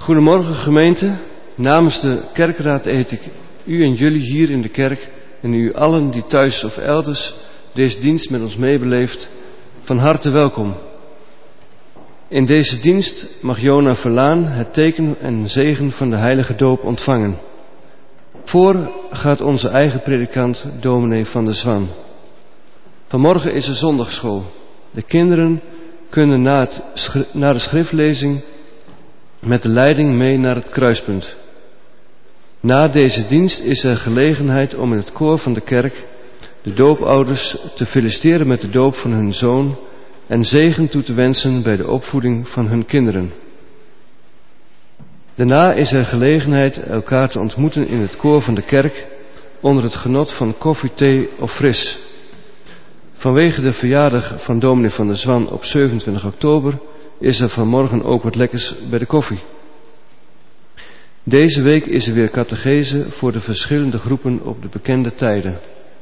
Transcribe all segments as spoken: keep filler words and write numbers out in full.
Goedemorgen gemeente. Namens de kerkraad heet ik u en jullie hier in de kerk en u allen die thuis of elders deze dienst met ons meebeleeft, van harte welkom. In deze dienst mag Jona Verlaan het teken en zegen van de heilige doop ontvangen. Voor gaat onze eigen predikant, dominee Van der Zwan. Vanmorgen is er zondagsschool. De kinderen kunnen na, het, na de schriftlezing met de leiding mee naar het kruispunt. Na deze dienst is er gelegenheid om in het koor van de kerk de doopouders te feliciteren met de doop van hun zoon en zegen toe te wensen bij de opvoeding van hun kinderen. Daarna is er gelegenheid elkaar te ontmoeten in het koor van de kerk onder het genot van koffie, thee of fris. Vanwege de verjaardag van dominee Van der Zwan op zevenentwintig oktober is er vanmorgen ook wat lekkers bij de koffie. Deze week is er weer catechese voor de verschillende groepen op de bekende tijden.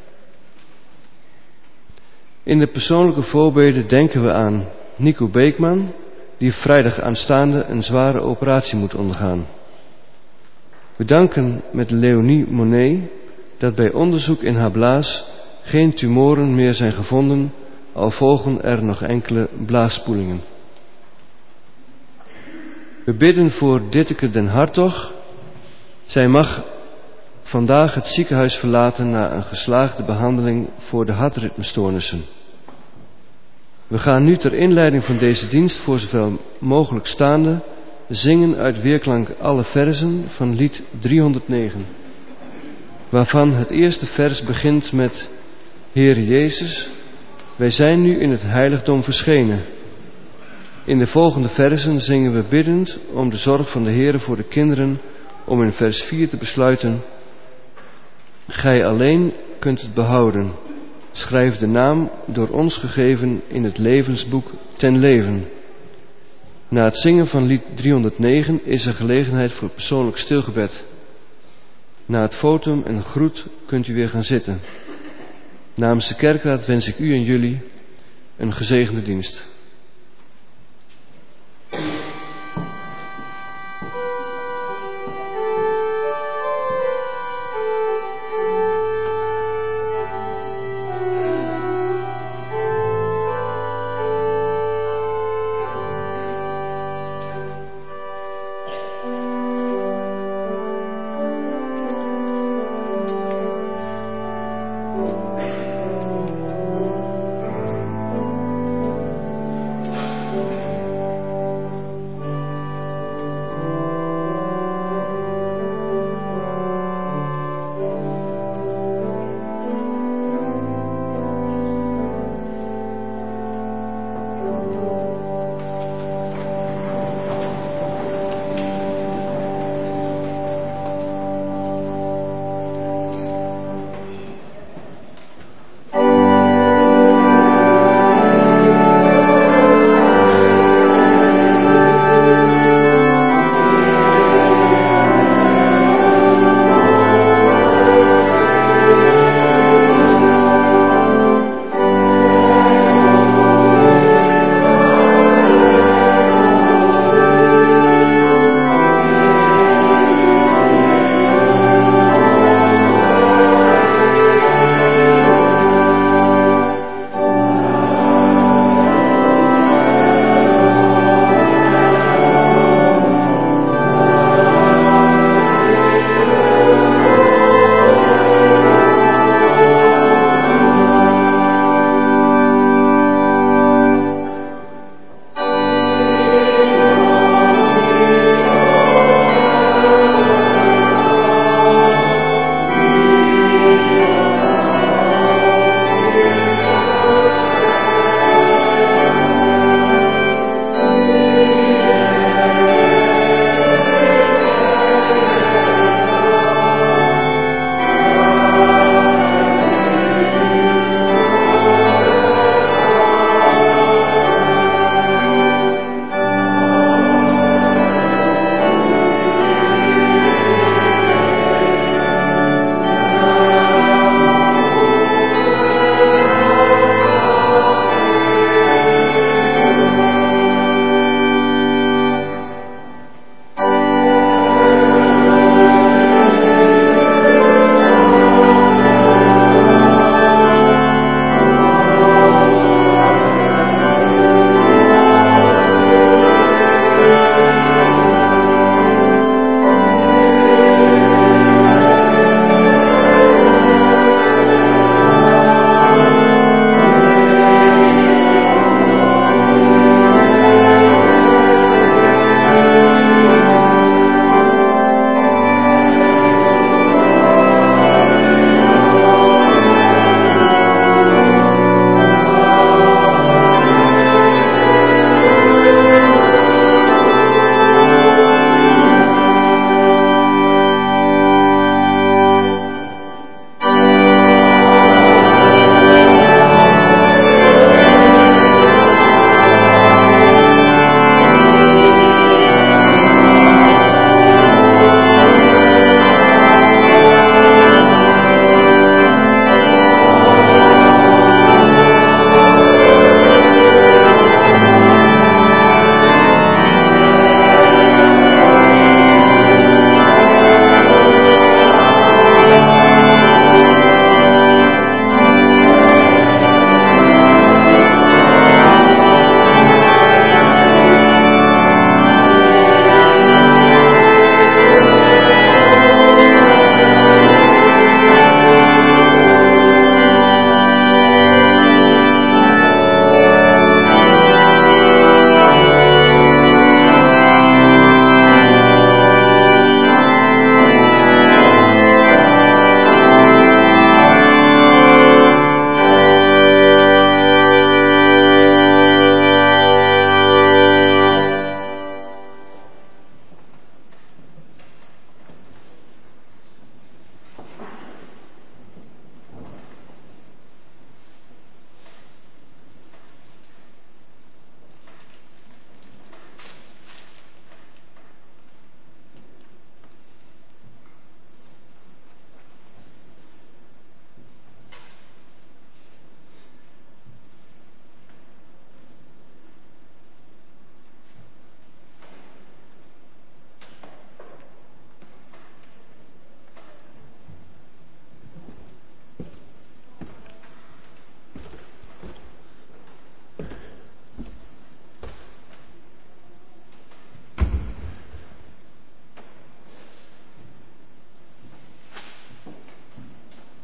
In de persoonlijke voorbeden denken we aan Nico Beekman, die vrijdag aanstaande een zware operatie moet ondergaan. We danken met Leonie Monet dat bij onderzoek in haar blaas geen tumoren meer zijn gevonden, al volgen er nog enkele blaasspoelingen. We bidden voor Ditteke den Hartog. Zij mag vandaag het ziekenhuis verlaten na een geslaagde behandeling voor de hartritmestoornissen. We gaan nu ter inleiding van deze dienst voor zoveel mogelijk staande zingen uit weerklank alle verzen van lied driehonderdnegen, waarvan het eerste vers begint met: Heere Jezus, wij zijn nu in het heiligdom verschenen. In de volgende versen zingen we biddend om de zorg van de Heere voor de kinderen, om in vers vier te besluiten: Gij alleen kunt het behouden. Schrijf de naam door ons gegeven in het levensboek ten leven. Na het zingen van lied driehonderdnegen is er gelegenheid voor persoonlijk stilgebed. Na het votum en groet kunt u weer gaan zitten. Namens de kerkraad wens ik u en jullie een gezegende dienst.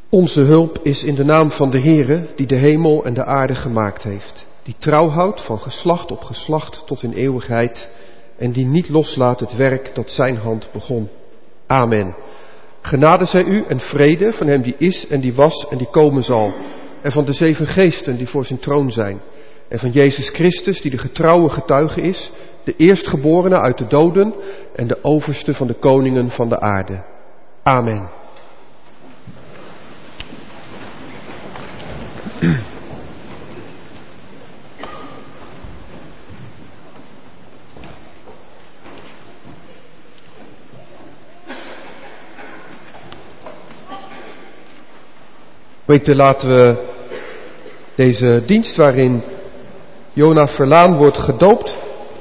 Onze hulp is in de naam van de Heere, die de hemel en de aarde gemaakt heeft, die trouw houdt van geslacht op geslacht tot in eeuwigheid en die niet loslaat het werk dat zijn hand begon. Amen. Genade zij u en vrede van hem die is en die was en die komen zal, en van de zeven geesten die voor zijn troon zijn, en van Jezus Christus die de getrouwe getuige is, de eerstgeborene uit de doden en de overste van de koningen van de aarde. Amen. Gemeente, laten we deze dienst waarin Jona Verlaan wordt gedoopt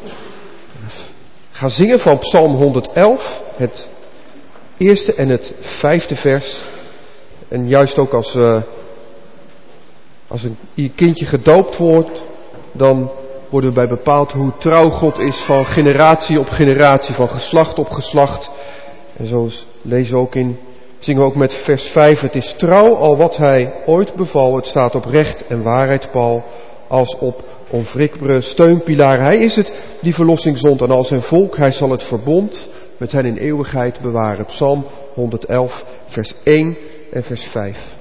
gaan zingen van Psalm honderdelf, het eerste en het vijfde vers. En juist ook als, uh, als een kindje gedoopt wordt, dan worden we bij bepaald hoe trouw God is van generatie op generatie, van geslacht op geslacht. En zo lezen we ook in, zingen we ook met vers vijf. Het is trouw al wat hij ooit beval. Het staat op recht en waarheid, Paul, als op onwrikbare steunpilaar. Hij is het die verlossing zond aan al zijn volk. Hij zal het verbond met hen in eeuwigheid bewaren. Psalm honderdelf, vers één en vers vijf.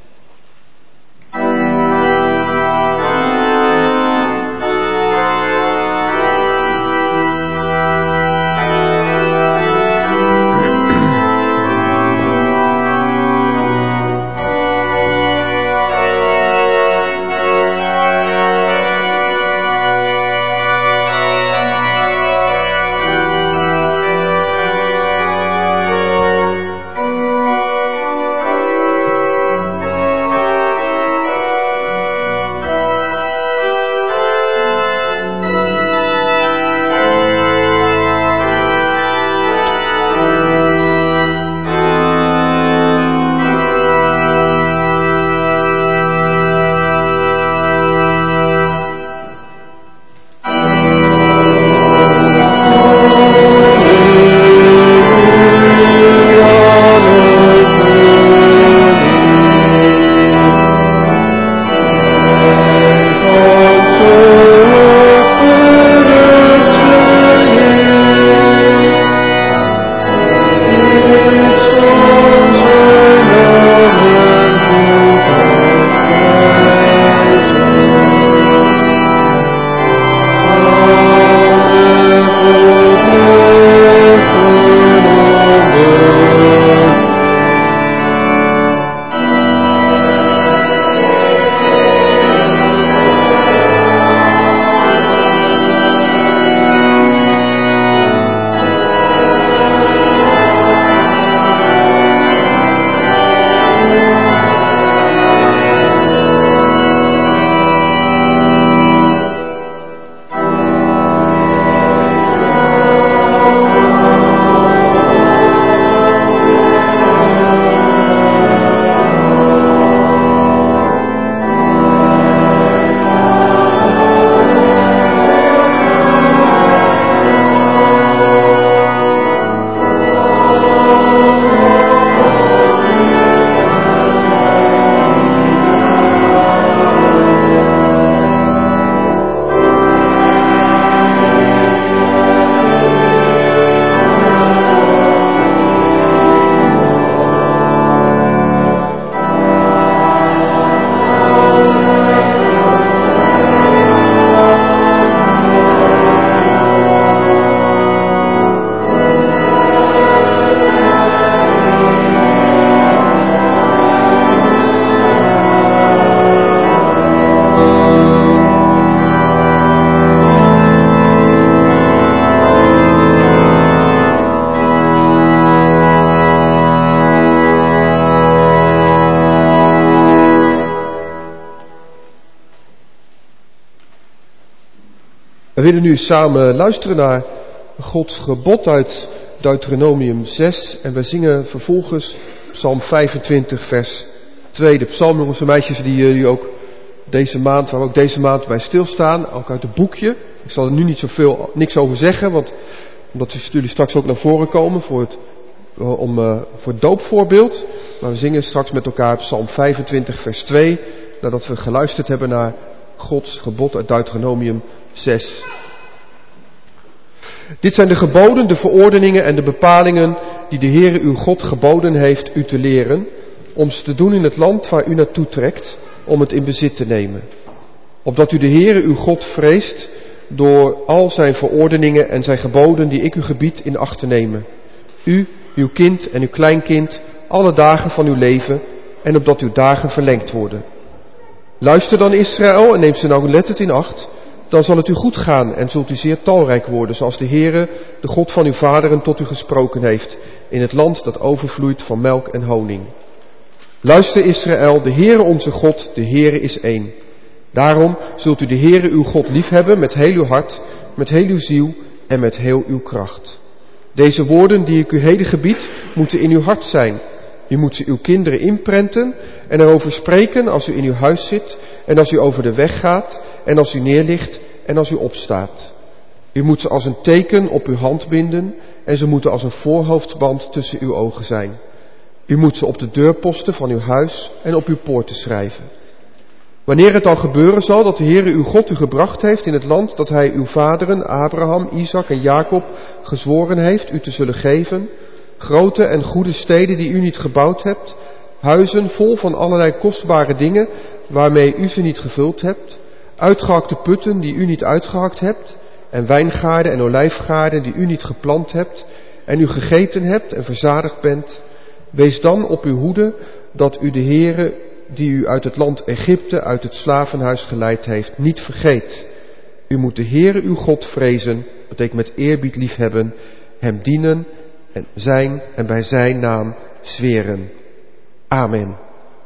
We willen nu samen luisteren naar Gods gebod uit Deuteronomium zes. En we zingen vervolgens Psalm vijfentwintig vers twee. De psalm, jongens en meisjes, die jullie ook deze maand, waar we ook deze maand bij stilstaan. Ook uit het boekje. Ik zal er nu niet zoveel, niks over zeggen, want omdat jullie straks ook naar voren komen voor het, om, uh, voor het doopvoorbeeld. Maar we zingen straks met elkaar Psalm vijfentwintig vers twee, nadat we geluisterd hebben naar Gods gebod uit Deuteronomium zes. Dit zijn de geboden, de verordeningen en de bepalingen die de Heere uw God geboden heeft u te leren, om ze te doen in het land waar u naartoe trekt, om het in bezit te nemen. Opdat u de Heere uw God vreest door al zijn verordeningen en zijn geboden die ik u gebied in acht te nemen. U, uw kind en uw kleinkind, alle dagen van uw leven, en opdat uw dagen verlengd worden. Luister dan Israël en neem ze nauwlettend in acht, dan zal het u goed gaan en zult u zeer talrijk worden, zoals de Heere, de God van uw vaderen, tot u gesproken heeft, in het land dat overvloeit van melk en honing. Luister Israël, de Heere onze God, de Heere is één. Daarom zult u de Heere uw God liefhebben met heel uw hart, met heel uw ziel en met heel uw kracht. Deze woorden die ik u heden gebied, moeten in uw hart zijn. U moet ze uw kinderen inprenten en erover spreken als u in uw huis zit en als u over de weg gaat en als u neerligt en als u opstaat. U moet ze als een teken op uw hand binden en ze moeten als een voorhoofdband tussen uw ogen zijn. U moet ze op de deurposten van uw huis en op uw poorten schrijven. Wanneer het dan gebeuren zal dat de Heere uw God u gebracht heeft in het land dat hij uw vaderen Abraham, Isaac en Jacob gezworen heeft u te zullen geven, grote en goede steden die u niet gebouwd hebt, huizen vol van allerlei kostbare dingen waarmee u ze niet gevuld hebt, uitgehakte putten die u niet uitgehakt hebt, en wijngaarden en olijfgaarden die u niet geplant hebt, en u gegeten hebt en verzadigd bent, wees dan op uw hoede dat u de Heere die u uit het land Egypte, uit het slavenhuis geleid heeft, niet vergeet. U moet de Heere uw God vrezen, betekent met eerbied liefhebben, hem dienen en zijn en bij zijn naam zweren. Amen.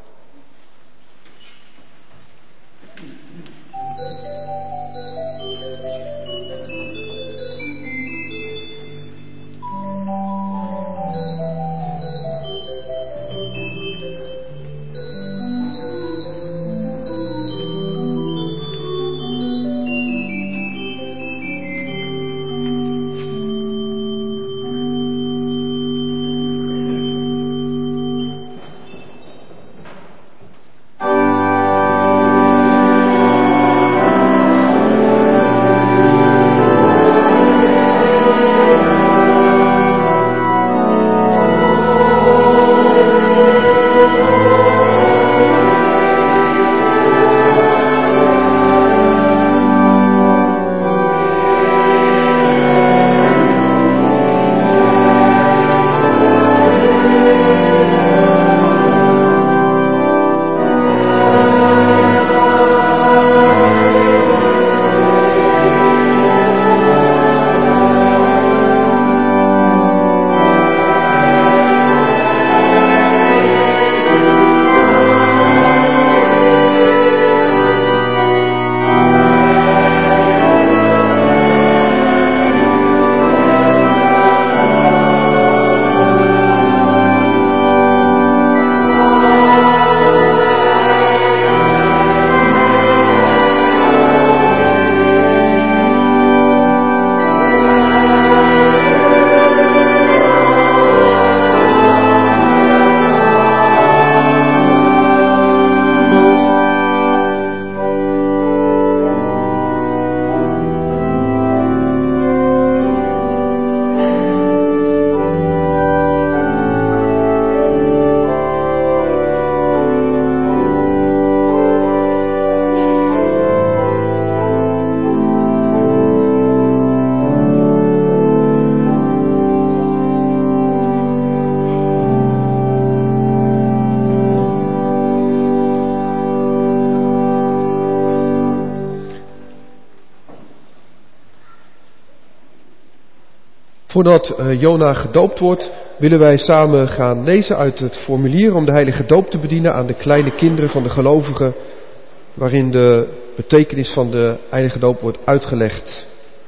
Voordat uh, Jona gedoopt wordt, willen wij samen gaan lezen uit het formulier om de heilige doop te bedienen aan de kleine kinderen van de gelovigen, waarin de betekenis van de heilige doop wordt uitgelegd.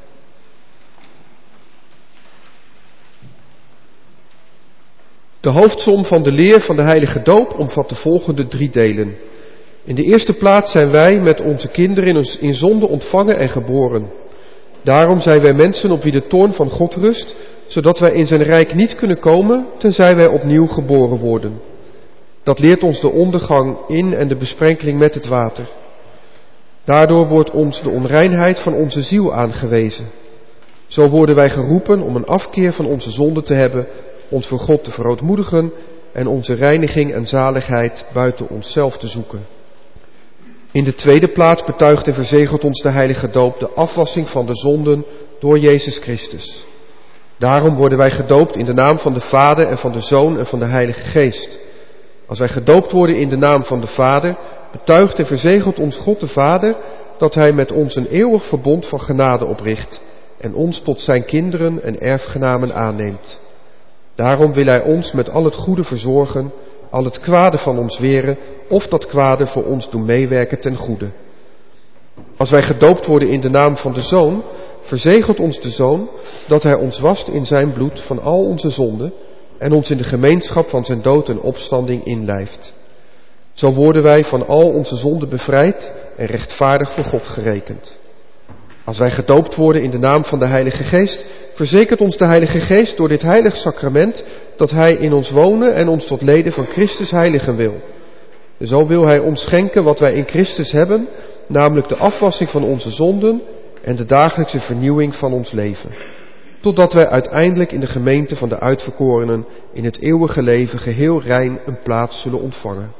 De hoofdsom van de leer van de heilige doop omvat de volgende drie delen. In de eerste plaats zijn wij met onze kinderen in, in zonde ontvangen en geboren. Daarom zijn wij mensen op wie de toorn van God rust, zodat wij in zijn rijk niet kunnen komen, tenzij wij opnieuw geboren worden. Dat leert ons de ondergang in en de besprenkeling met het water. Daardoor wordt ons de onreinheid van onze ziel aangewezen. Zo worden wij geroepen om een afkeer van onze zonde te hebben, ons voor God te verootmoedigen en onze reiniging en zaligheid buiten onszelf te zoeken. In de tweede plaats betuigt en verzegelt ons de heilige doop de afwassing van de zonden door Jezus Christus. Daarom worden wij gedoopt in de naam van de Vader en van de Zoon en van de Heilige Geest. Als wij gedoopt worden in de naam van de Vader, betuigt en verzegelt ons God de Vader dat Hij met ons een eeuwig verbond van genade opricht en ons tot zijn kinderen en erfgenamen aanneemt. Daarom wil Hij ons met al het goede verzorgen, al het kwade van ons weren, of dat kwade voor ons doen meewerken ten goede. Als wij gedoopt worden in de naam van de Zoon, verzegelt ons de Zoon dat Hij ons wast in zijn bloed van al onze zonden en ons in de gemeenschap van zijn dood en opstanding inlijft. Zo worden wij van al onze zonden bevrijd en rechtvaardig voor God gerekend. Als wij gedoopt worden in de naam van de Heilige Geest, verzekert ons de Heilige Geest door dit heilig sacrament dat Hij in ons wonen en ons tot leden van Christus heiligen wil. Zo wil Hij ons schenken wat wij in Christus hebben, namelijk de afwassing van onze zonden en de dagelijkse vernieuwing van ons leven. Totdat wij uiteindelijk in de gemeente van de uitverkorenen in het eeuwige leven geheel rein een plaats zullen ontvangen.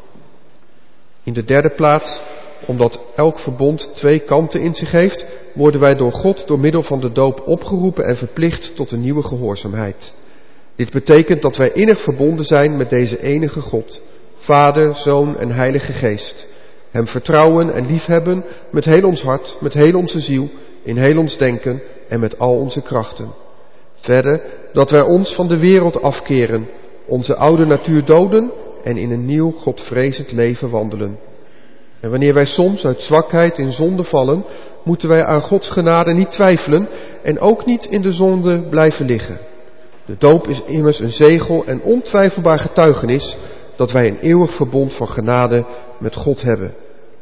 In de derde plaats, omdat elk verbond twee kanten in zich heeft, worden wij door God door middel van de doop opgeroepen en verplicht tot een nieuwe gehoorzaamheid. Dit betekent dat wij innig verbonden zijn met deze enige God, Vader, Zoon en Heilige Geest. Hem vertrouwen en liefhebben met heel ons hart, met heel onze ziel, in heel ons denken en met al onze krachten. Verder dat wij ons van de wereld afkeren, onze oude natuur doden en in een nieuw godvrezend leven wandelen. En wanneer wij soms uit zwakheid in zonde vallen, moeten wij aan Gods genade niet twijfelen en ook niet in de zonde blijven liggen. De doop is immers een zegel en ontwijfelbaar getuigenis dat wij een eeuwig verbond van genade met God hebben.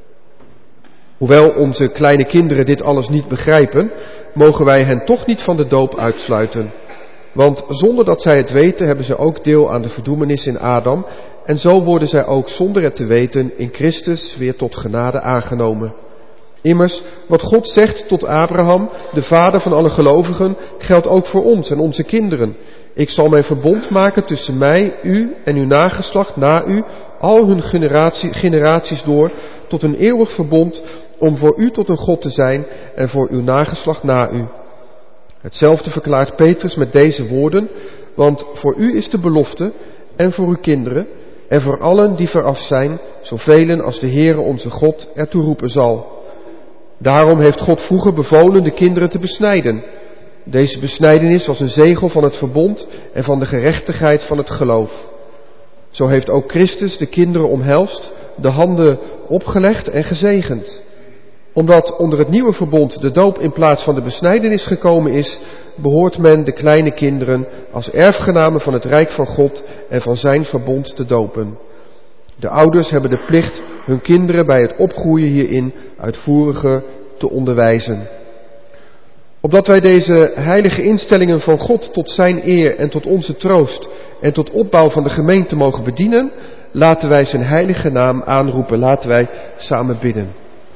Hoewel onze kleine kinderen dit alles niet begrijpen, mogen wij hen toch niet van de doop uitsluiten. Want zonder dat zij het weten, hebben ze ook deel aan de verdoemenis in Adam, en zo worden zij ook zonder het te weten in Christus weer tot genade aangenomen. Immers, wat God zegt tot Abraham, de vader van alle gelovigen, geldt ook voor ons en onze kinderen. Ik zal mijn verbond maken tussen mij, u en uw nageslacht na u, al hun generatie, generaties door, tot een eeuwig verbond, om voor u tot een God te zijn en voor uw nageslacht na u. Hetzelfde verklaart Petrus met deze woorden, want voor u is de belofte, en voor uw kinderen, en voor allen die veraf zijn, zoveel als de Heere onze God ertoe roepen zal. Daarom heeft God vroeger bevolen de kinderen te besnijden. Deze besnijdenis was een zegel van het verbond en van de gerechtigheid van het geloof. Zo heeft ook Christus de kinderen omhelst, de handen opgelegd en gezegend. Omdat onder het nieuwe verbond de doop in plaats van de besnijdenis gekomen is, behoort men de kleine kinderen als erfgenamen van het rijk van God en van zijn verbond te dopen. De ouders hebben de plicht hun kinderen bij het opgroeien hierin uitvoeriger te onderwijzen. Opdat wij deze heilige instellingen van God tot zijn eer en tot onze troost en tot opbouw van de gemeente mogen bedienen, laten wij zijn heilige naam aanroepen. Laten wij samen bidden.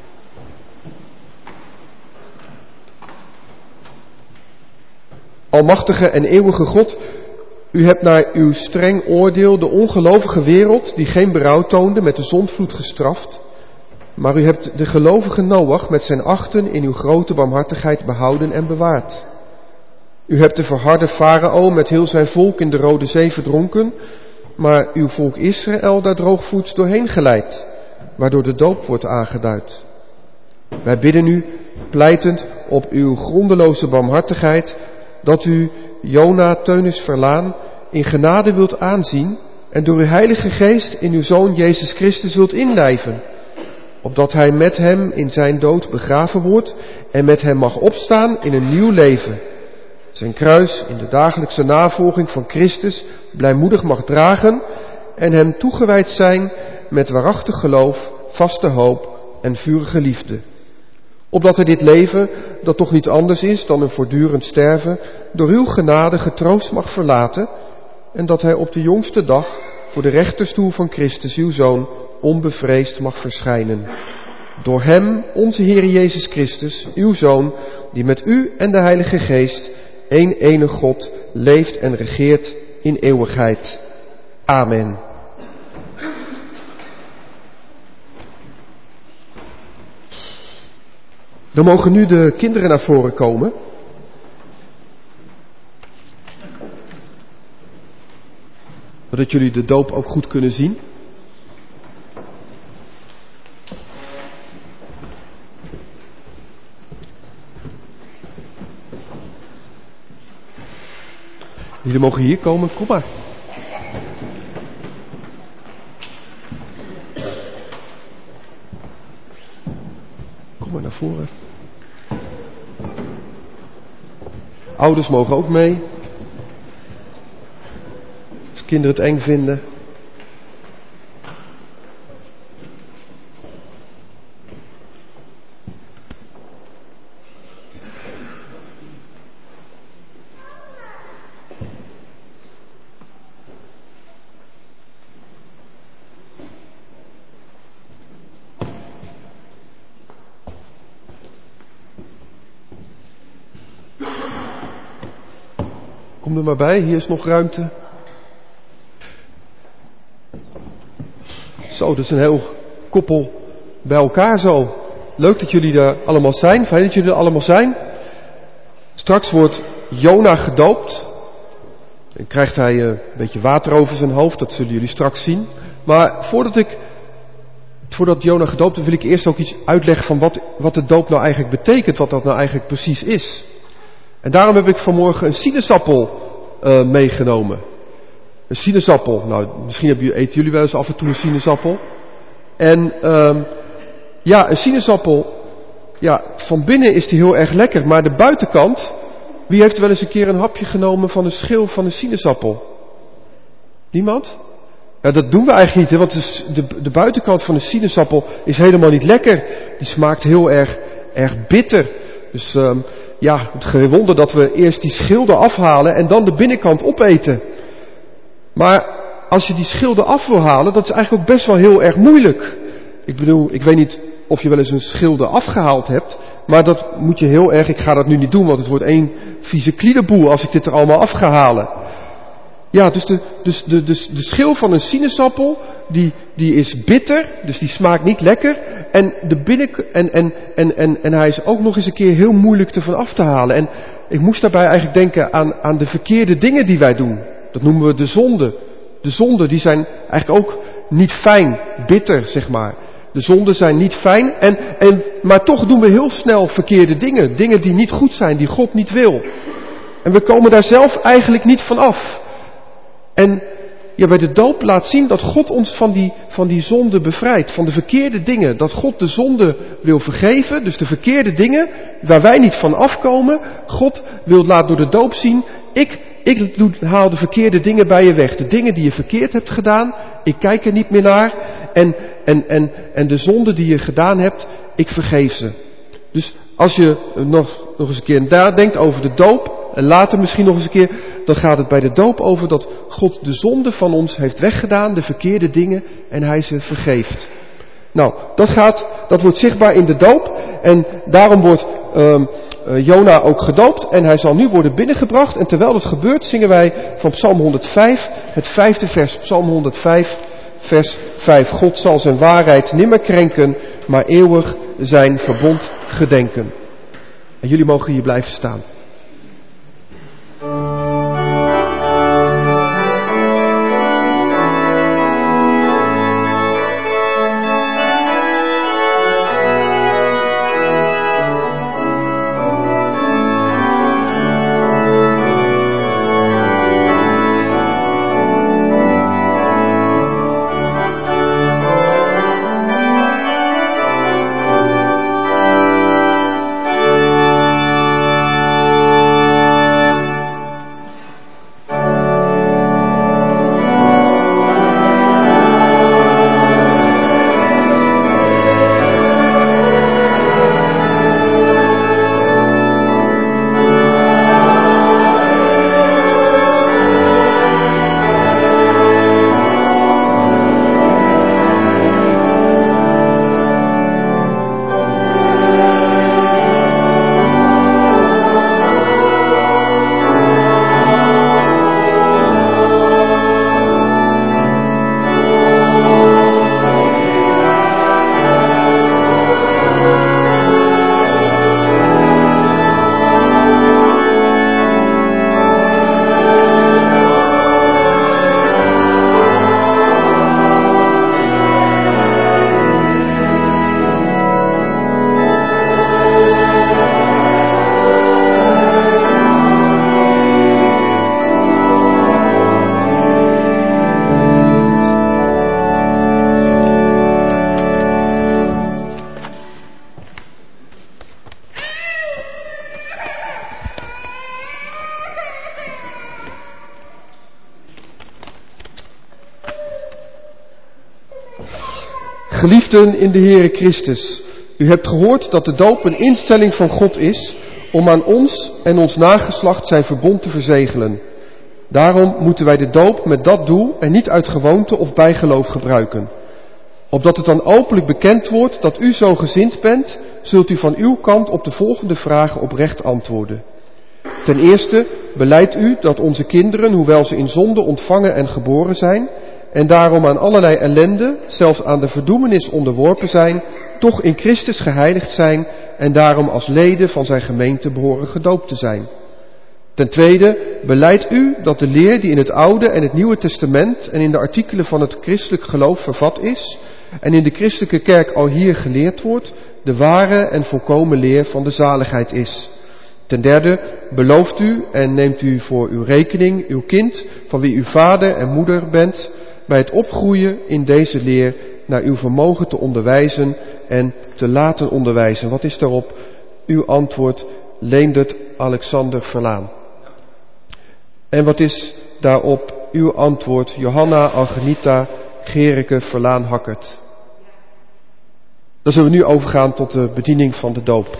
Almachtige en eeuwige God, u hebt naar uw streng oordeel de ongelovige wereld, die geen berouw toonde, met de zondvloed gestraft. Maar u hebt de gelovige Noach met zijn achten in uw grote barmhartigheid behouden en bewaard. U hebt de verharde Farao met heel zijn volk in de Rode Zee verdronken, maar uw volk Israël daar droogvoets doorheen geleid, waardoor de doop wordt aangeduid. Wij bidden u, pleitend op uw grondeloze barmhartigheid, dat u Jona Teunis Verlaan in genade wilt aanzien en door uw heilige geest in uw Zoon Jezus Christus wilt inlijven, opdat hij met hem in zijn dood begraven wordt en met hem mag opstaan in een nieuw leven. Zijn kruis in de dagelijkse navolging van Christus blijmoedig mag dragen en hem toegewijd zijn met waarachtig geloof, vaste hoop en vurige liefde. Opdat hij dit leven, dat toch niet anders is dan een voortdurend sterven, door uw genade getroost mag verlaten en dat hij op de jongste dag voor de rechterstoel van Christus, uw Zoon, onbevreesd mag verschijnen. Door hem, onze Heer Jezus Christus, uw Zoon, die met u en de Heilige Geest, één ene God, leeft en regeert in eeuwigheid. Amen. Dan mogen nu de kinderen naar voren komen. Zodat jullie de doop ook goed kunnen zien. Jullie mogen hier komen, kom maar. Kom maar naar voren. Ouders mogen ook mee. Als kinderen het eng vinden. Kom er maar bij, hier is nog ruimte. Zo, dat is een heel koppel bij elkaar zo. Leuk dat jullie er allemaal zijn, fijn dat jullie er allemaal zijn. Straks wordt Jona gedoopt. Dan krijgt hij een beetje water over zijn hoofd, dat zullen jullie straks zien. Maar voordat ik, voordat Jona gedoopt wordt, wil ik eerst ook iets uitleggen van wat, wat de doop nou eigenlijk betekent, wat dat nou eigenlijk precies is. En daarom heb ik vanmorgen een sinaasappel uh, meegenomen. Een sinaasappel. Nou, misschien hebben jullie, eten jullie wel eens af en toe een sinaasappel. En uh, ja, een sinaasappel, ja, van binnen is die heel erg lekker. Maar de buitenkant, wie heeft wel eens een keer een hapje genomen van een schil van een sinaasappel? Niemand? Ja, dat doen we eigenlijk niet, hè, want de, de, de buitenkant van een sinaasappel is helemaal niet lekker. Die smaakt heel erg, erg bitter. Dus uh, ja, het geen wonder dat we eerst die schilden afhalen en dan de binnenkant opeten. Maar als je die schilden af wil halen, dat is eigenlijk ook best wel heel erg moeilijk. Ik bedoel, ik weet niet of je wel eens een schilde afgehaald hebt, maar dat moet je heel erg, ik ga dat nu niet doen, want het wordt één vieze kliedeboel als ik dit er allemaal af ga halen. Ja, dus de, dus de, de, de schil van een sinaasappel, die, die is bitter, dus die smaakt niet lekker. En, de binnen, en, en, en, en, en hij is ook nog eens een keer heel moeilijk te van af te halen. En ik moest daarbij eigenlijk denken aan, aan de verkeerde dingen die wij doen. Dat noemen we de zonde. De zonden, die zijn eigenlijk ook niet fijn, bitter, zeg maar. De zonden zijn niet fijn, en, en, maar toch doen we heel snel verkeerde dingen. Dingen die niet goed zijn, die God niet wil. En we komen daar zelf eigenlijk niet van af. En ja, bij de doop laat zien dat God ons van die, van die zonde bevrijdt, van de verkeerde dingen. Dat God de zonde wil vergeven, dus de verkeerde dingen waar wij niet van afkomen. God wil laat door de doop zien, ik, ik doe, haal de verkeerde dingen bij je weg. De dingen die je verkeerd hebt gedaan, ik kijk er niet meer naar. En, en, en, en de zonde die je gedaan hebt, ik vergeef ze. Dus als je nog, nog eens een keer nadenkt over de doop, en later misschien nog eens een keer, dan gaat het bij de doop over dat God de zonde van ons heeft weggedaan, de verkeerde dingen, en hij ze vergeeft. Nou, dat gaat, dat wordt zichtbaar in de doop, en daarom wordt um, uh, Jona ook gedoopt, en hij zal nu worden binnengebracht, en terwijl dat gebeurt zingen wij van Psalm honderdvijf, het vijfde vers, Psalm honderdvijf, vers vijf. God zal zijn waarheid nimmer krenken, maar eeuwig zijn verbond gedenken. En jullie mogen hier blijven staan. Geliefden in de Heere Christus, u hebt gehoord dat de doop een instelling van God is om aan ons en ons nageslacht zijn verbond te verzegelen. Daarom moeten wij de doop met dat doel en niet uit gewoonte of bijgeloof gebruiken. Opdat het dan openlijk bekend wordt dat u zo gezind bent, zult u van uw kant op de volgende vragen oprecht antwoorden. Ten eerste belijdt u dat onze kinderen, hoewel ze in zonde ontvangen en geboren zijn, en daarom aan allerlei ellende, zelfs aan de verdoemenis onderworpen zijn, toch in Christus geheiligd zijn en daarom als leden van zijn gemeente behoren gedoopt te zijn. Ten tweede belijdt u dat de leer die in het Oude en het Nieuwe Testament en in de artikelen van het christelijk geloof vervat is en in de christelijke kerk al hier geleerd wordt, de ware en volkomen leer van de zaligheid is. Ten derde belooft u en neemt u voor uw rekening uw kind, van wie u vader en moeder bent, bij het opgroeien in deze leer naar uw vermogen te onderwijzen en te laten onderwijzen. Wat is daarop uw antwoord, Leendert Alexander Verlaan? En wat is daarop uw antwoord, Johanna Algenita Gerike Verlaan Hakkert? Dan zullen we nu overgaan tot de bediening van de doop.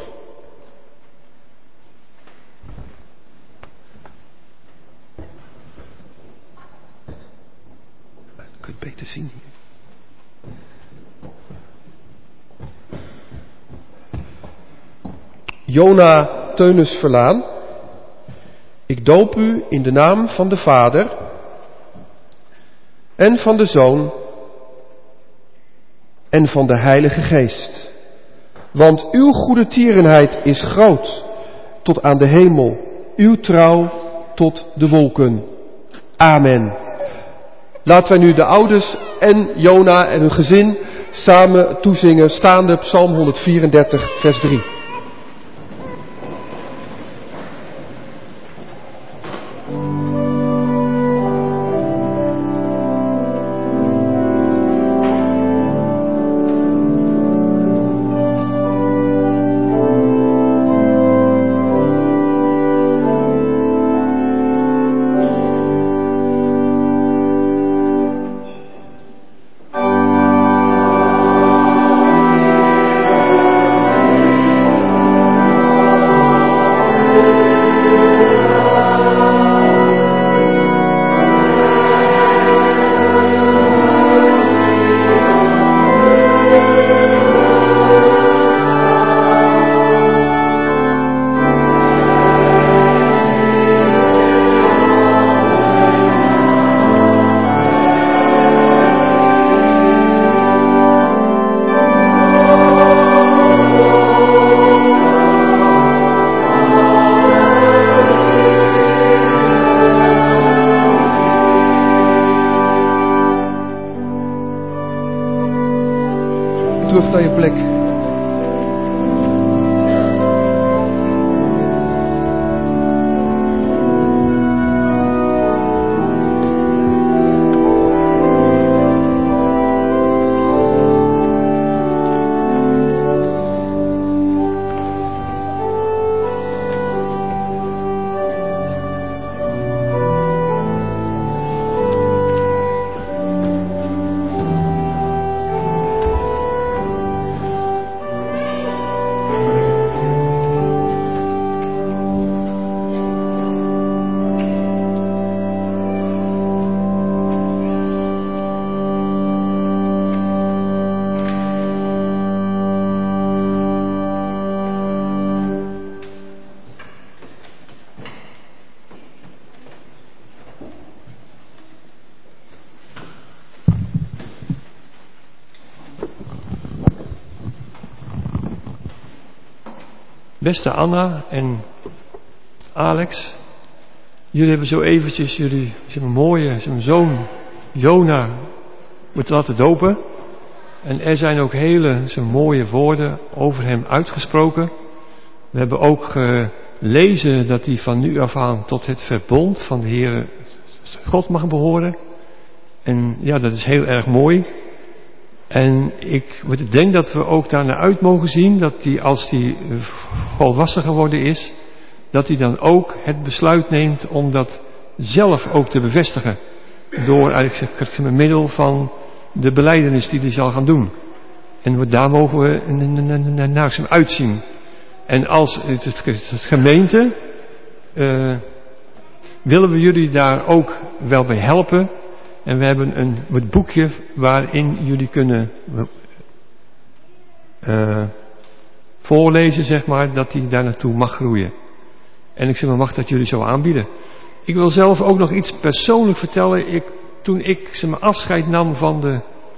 Kun je het beter zien hier? Jona Teunus Verlaan, ik doop u in de naam van de Vader en van de Zoon en van de Heilige Geest. Want uw goede tierenheid is groot tot aan de hemel, uw trouw tot de wolken. Amen. Laten wij nu de ouders en Jona en hun gezin samen toezingen, staande Psalm honderdvierendertig, vers drie. Terug naar je plek. Beste Anna en Alex, jullie hebben zo eventjes jullie zijn mooie zijn zoon Jona moeten laten dopen. En er zijn ook hele zijn mooie woorden over hem uitgesproken. We hebben ook gelezen dat hij van nu af aan tot het verbond van de Heere God mag behoren. En ja, dat is heel erg mooi. En ik denk dat we ook daarnaar uit mogen zien dat hij, als hij volwassen geworden is, dat hij dan ook het besluit neemt om dat zelf ook te bevestigen. Door eigenlijk met middel van de belijdenis die hij zal gaan doen. En daar mogen we naar hem uitzien. En als het, het, het gemeente, uh, willen we jullie daar ook wel bij helpen. En we hebben een het boekje waarin jullie kunnen uh, voorlezen, zeg maar, dat hij daar naartoe mag groeien. En ik zeg maar, mag dat jullie zo aanbieden. Ik wil zelf ook nog iets persoonlijk vertellen. Ik, toen ik zeg maar, afscheid nam van de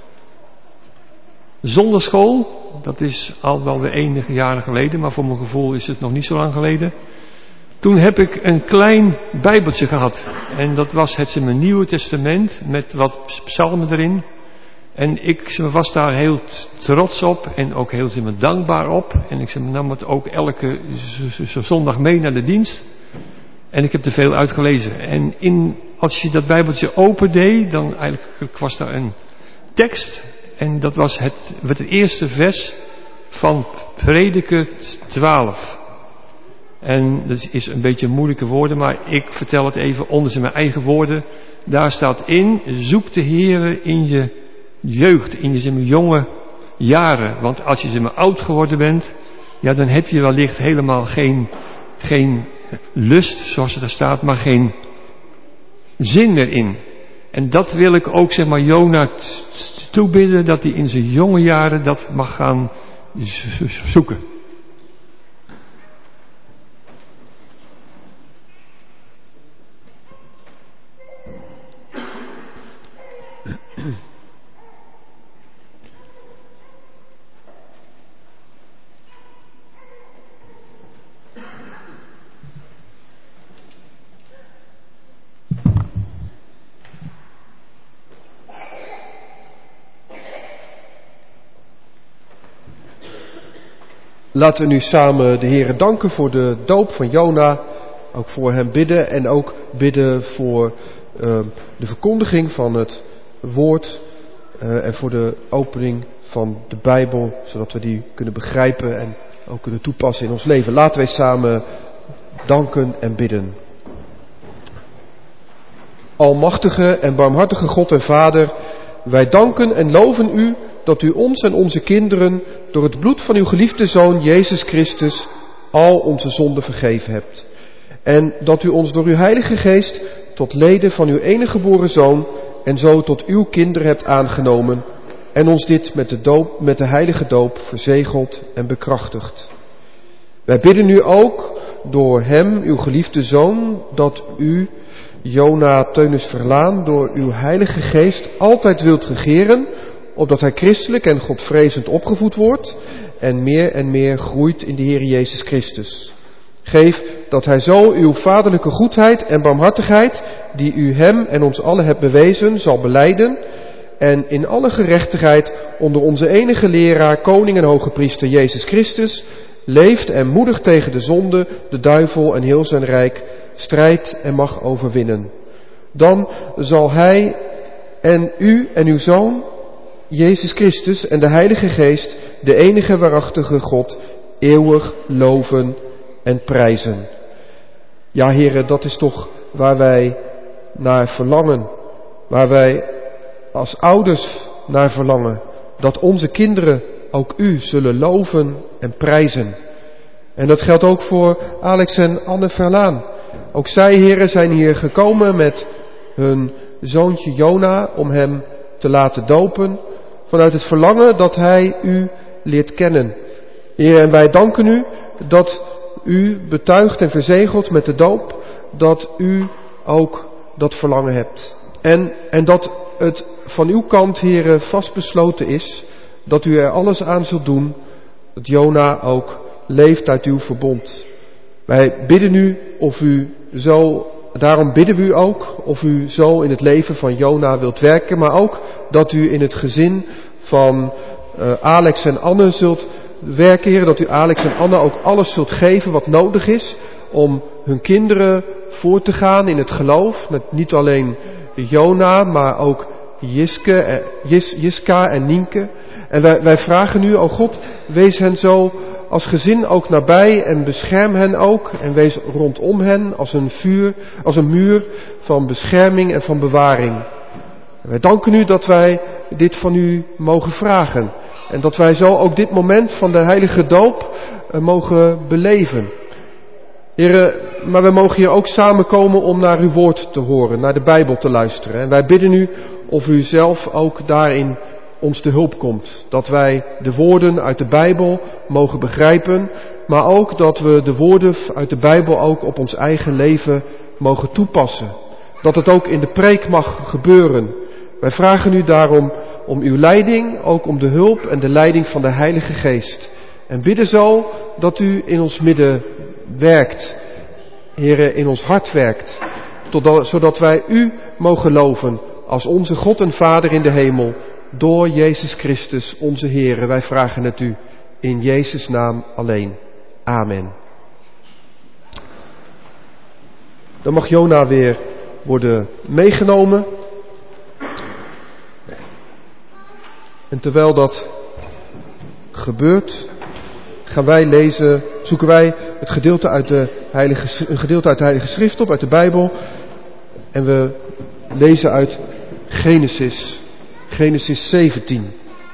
zonderschool, dat is al wel weer enige jaren geleden, maar voor mijn gevoel is het nog niet zo lang geleden. Toen heb ik een klein bijbeltje gehad. En dat was het zeg maar, Nieuwe Testament met wat psalmen erin. En ik zeg maar, was daar heel trots op en ook heel zeg maar, dankbaar op. En ik zeg maar, nam het ook elke zondag mee naar de dienst. En ik heb er veel uitgelezen. En in, als je dat bijbeltje opendeed, dan eigenlijk was daar een tekst. En dat was het, het eerste vers van Prediker twaalf. En dat is een beetje moeilijke woorden, maar ik vertel het even onder mijn eigen woorden. Daar staat in, zoek de Heere in je jeugd, in je zeg maar, jonge jaren. Want als je zeg maar, oud geworden bent, ja, dan heb je wellicht helemaal geen, geen lust, zoals het daar staat, maar geen zin meer in. En dat wil ik ook, zeg maar, Jona toebidden, dat hij in zijn jonge jaren dat mag gaan zoeken. Laten we nu samen de Heere danken voor de doop van Jona. Ook voor hem bidden en ook bidden voor uh, de verkondiging van het woord. Uh, en voor de opening van de Bijbel. Zodat we die kunnen begrijpen en ook kunnen toepassen in ons leven. Laten wij samen danken en bidden. Almachtige en barmhartige God en Vader. Wij danken en loven u dat u ons en onze kinderen door het bloed van uw geliefde Zoon Jezus Christus al onze zonden vergeven hebt. En dat u ons door uw Heilige Geest tot leden van uw enige geboren Zoon en zo tot uw kinderen hebt aangenomen en ons dit met de doop, met de heilige doop verzegeld en bekrachtigd. Wij bidden u ook door hem, uw geliefde Zoon, dat u, Jona Teunus Verlaan, door uw Heilige Geest altijd wilt regeren, opdat hij christelijk en godvrezend opgevoed wordt en meer en meer groeit in de Heer Jezus Christus. Geef dat hij zo uw vaderlijke goedheid en barmhartigheid, die u hem en ons allen hebt bewezen, zal belijden en in alle gerechtigheid onder onze enige leraar, koning en hoge priester Jezus Christus, leeft en moedig tegen de zonde, de duivel en heel zijn rijk, strijdt en mag overwinnen. Dan zal hij en u en uw Zoon, Jezus Christus en de Heilige Geest, de enige waarachtige God, eeuwig loven en prijzen. Ja, heren, dat is toch waar wij naar verlangen. Waar wij als ouders naar verlangen. Dat onze kinderen ook u zullen loven en prijzen. En dat geldt ook voor Alex en Anne Verlaan. Ook zij, heren, zijn hier gekomen met hun zoontje Jona om hem te laten dopen. Vanuit het verlangen dat hij u leert kennen. Heer, en wij danken u dat u betuigt en verzegelt met de doop dat u ook dat verlangen hebt. En, en dat het van uw kant, Heere, vastbesloten is dat u er alles aan zult doen dat Jona ook leeft uit uw verbond. Wij bidden u of u zo, daarom bidden we u ook of u zo in het leven van Jona wilt werken, maar ook dat u in het gezin van uh, Alex en Anne zult werken, Heer, dat u Alex en Anne ook alles zult geven wat nodig is om hun kinderen voor te gaan in het geloof. Met niet alleen Jona, maar ook Jiske, Jis, Jiska en Nienke. En wij, wij vragen u, o God, wees hen zo als gezin ook nabij en bescherm hen ook. En wees rondom hen als een vuur, als een muur van bescherming en van bewaring. En wij danken u dat wij dit van u mogen vragen. En dat wij zo ook dit moment van de heilige doop uh, mogen beleven. Heren, maar we mogen hier ook samenkomen om naar uw woord te horen, naar de Bijbel te luisteren. En wij bidden u of u zelf ook daarin ons te hulp komt. Dat wij de woorden uit de Bijbel mogen begrijpen, maar ook dat we de woorden uit de Bijbel ook op ons eigen leven mogen toepassen. Dat het ook in de preek mag gebeuren. Wij vragen u daarom om uw leiding, ook om de hulp en de leiding van de Heilige Geest. En bidden zo dat u in ons midden werkt, Heere, in ons hart werkt, totdat, zodat wij u mogen loven als onze God en Vader in de hemel, door Jezus Christus, onze Heere. Wij vragen het u in Jezus' naam alleen. Amen. Dan mag Jona weer worden meegenomen. En terwijl dat gebeurt, gaan wij lezen, zoeken wij het gedeelte uit de heilige, een gedeelte uit de Heilige Schrift op, uit de Bijbel. En we lezen uit Genesis, Genesis zeventien.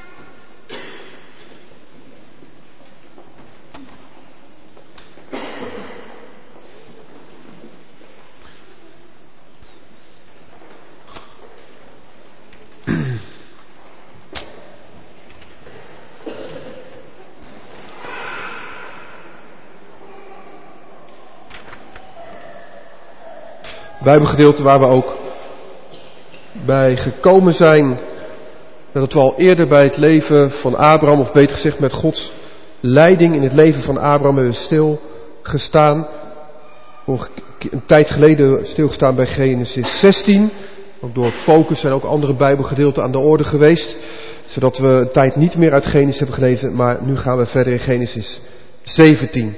Bijbelgedeelte waar we ook bij gekomen zijn, dat we al eerder bij het leven van Abraham, of beter gezegd met Gods leiding in het leven van Abraham, hebben stilgestaan. Een tijd geleden stilgestaan bij Genesis zestien. Ook door focus zijn ook andere Bijbelgedeelten aan de orde geweest, zodat we een tijd niet meer uit Genesis hebben gelezen, maar nu gaan we verder in Genesis zeventien.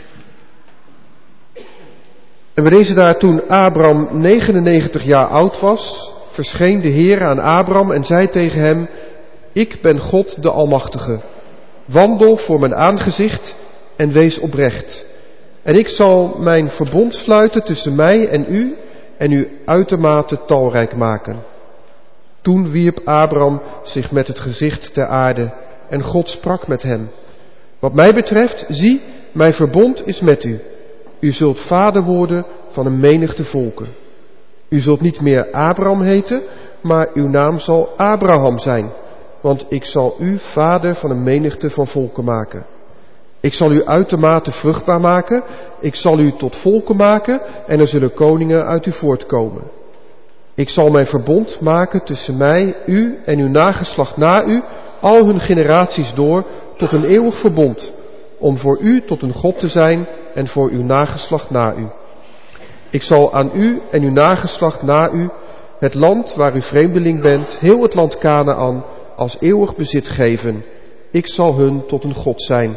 En we lezen daar: toen Abraham negenennegentig jaar oud was, verscheen de Heer aan Abraham en zei tegen hem: ik ben God de Almachtige. Wandel voor mijn aangezicht en wees oprecht. En ik zal mijn verbond sluiten tussen mij en u en u uitermate talrijk maken. Toen wierp Abraham zich met het gezicht ter aarde en God sprak met hem: wat mij betreft, zie, mijn verbond is met u. U zult vader worden van een menigte volken. U zult niet meer Abraham heten, maar uw naam zal Abraham zijn, want ik zal u vader van een menigte van volken maken. Ik zal u uitermate vruchtbaar maken, ik zal u tot volken maken en er zullen koningen uit u voortkomen. Ik zal mijn verbond maken tussen mij, u en uw nageslacht na u, al hun generaties door, tot een eeuwig verbond, om voor u tot een God te zijn en voor uw nageslacht na u. Ik zal aan u en uw nageslacht na u het land waar u vreemdeling bent, heel het land Kanaän, als eeuwig bezit geven. Ik zal hun tot een God zijn.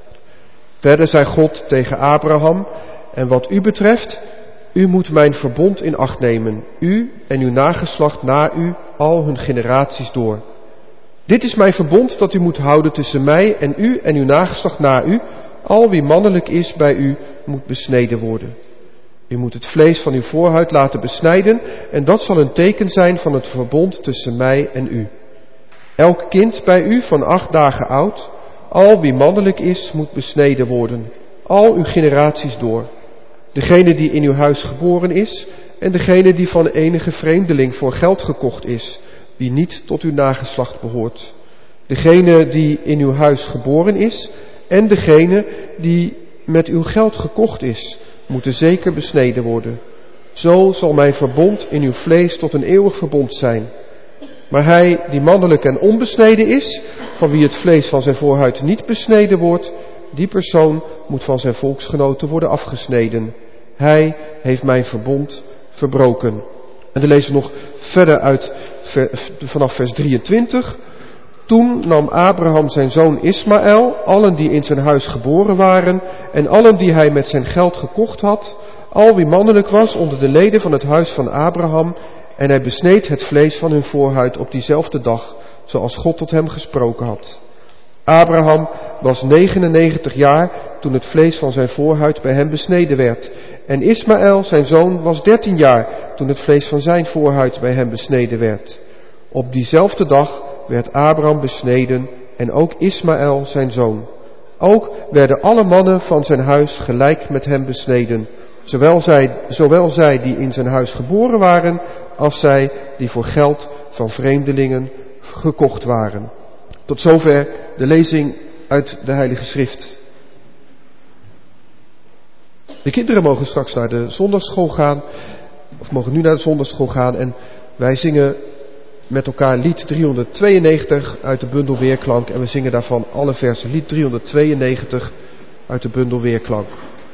Verder zei God tegen Abraham: en wat u betreft, u moet mijn verbond in acht nemen, u en uw nageslacht na u, al hun generaties door. Dit is mijn verbond dat u moet houden tussen mij en u en uw nageslacht na u. Al wie mannelijk is bij u, moet besneden worden. U moet het vlees van uw voorhuid laten besnijden, en dat zal een teken zijn van het verbond tussen mij en u. Elk kind bij u van acht dagen oud, al wie mannelijk is, moet besneden worden, al uw generaties door. Degene die in uw huis geboren is, en degene die van enige vreemdeling voor geld gekocht is, die niet tot uw nageslacht behoort. Degene die in uw huis geboren is, en degene die met uw geld gekocht is, moeten zeker besneden worden. Zo zal mijn verbond in uw vlees tot een eeuwig verbond zijn. Maar hij die mannelijk en onbesneden is, van wie het vlees van zijn voorhuid niet besneden wordt, die persoon moet van zijn volksgenoten worden afgesneden. Hij heeft mijn verbond verbroken. En dan lezen we nog verder uit vanaf vers drieëntwintig. Toen nam Abraham zijn zoon Ismaël, allen die in zijn huis geboren waren en allen die hij met zijn geld gekocht had, al wie mannelijk was onder de leden van het huis van Abraham, en hij besneed het vlees van hun voorhuid op diezelfde dag, zoals God tot hem gesproken had. Abraham was negenennegentig jaar toen het vlees van zijn voorhuid bij hem besneden werd. En Ismaël, zijn zoon, was dertien jaar toen het vlees van zijn voorhuid bij hem besneden werd. Op diezelfde dag werd Abraham besneden en ook Ismaël zijn zoon. Ook werden alle mannen van zijn huis gelijk met hem besneden, zowel zij, zowel zij die in zijn huis geboren waren, als zij die voor geld van vreemdelingen gekocht waren. Tot zover de lezing uit de Heilige Schrift. De kinderen mogen straks naar de zondagsschool gaan, of mogen nu naar de zondagsschool gaan, en wij zingen met elkaar lied driehonderdtweeënnegentig uit de bundel Weerklank, en we zingen daarvan alle versen. Lied driehonderdtweeënnegentig uit de bundel Weerklank.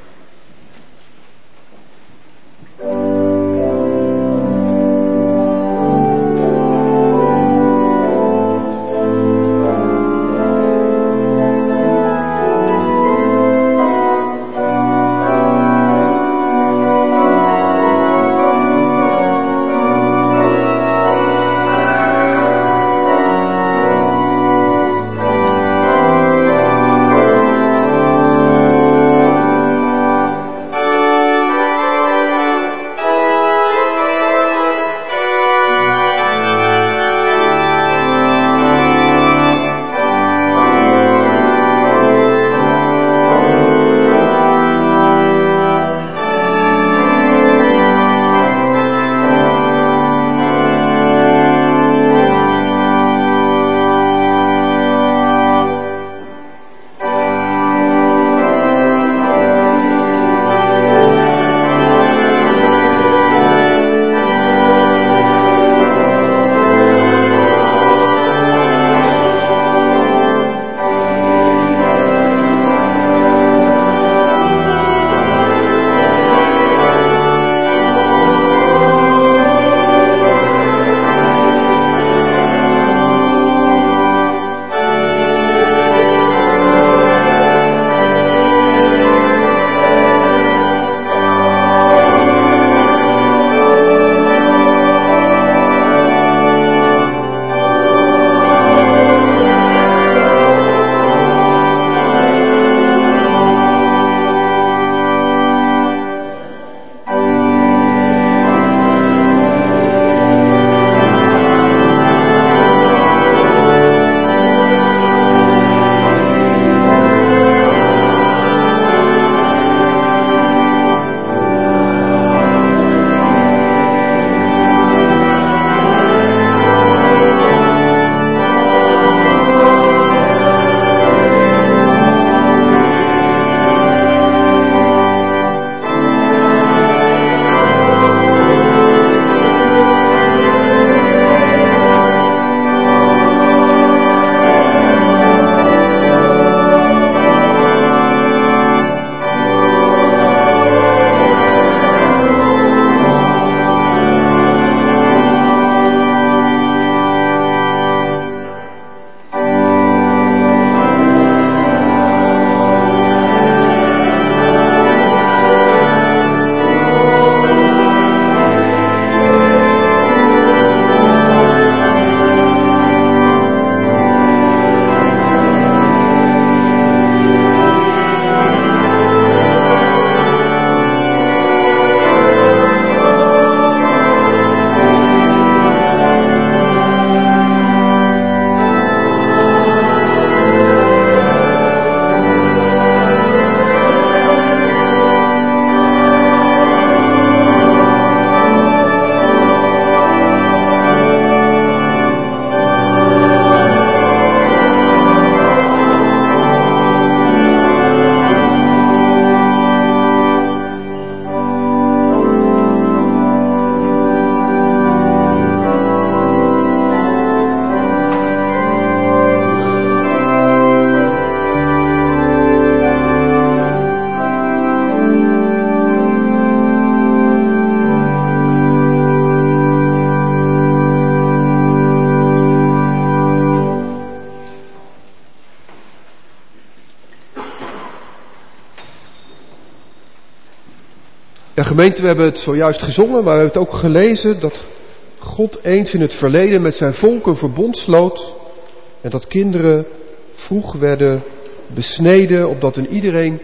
Ja, gemeente, we hebben het zojuist gezongen, maar we hebben het ook gelezen dat God eens in het verleden met zijn volk een verbond sloot en dat kinderen vroeg werden besneden, opdat, een iedereen,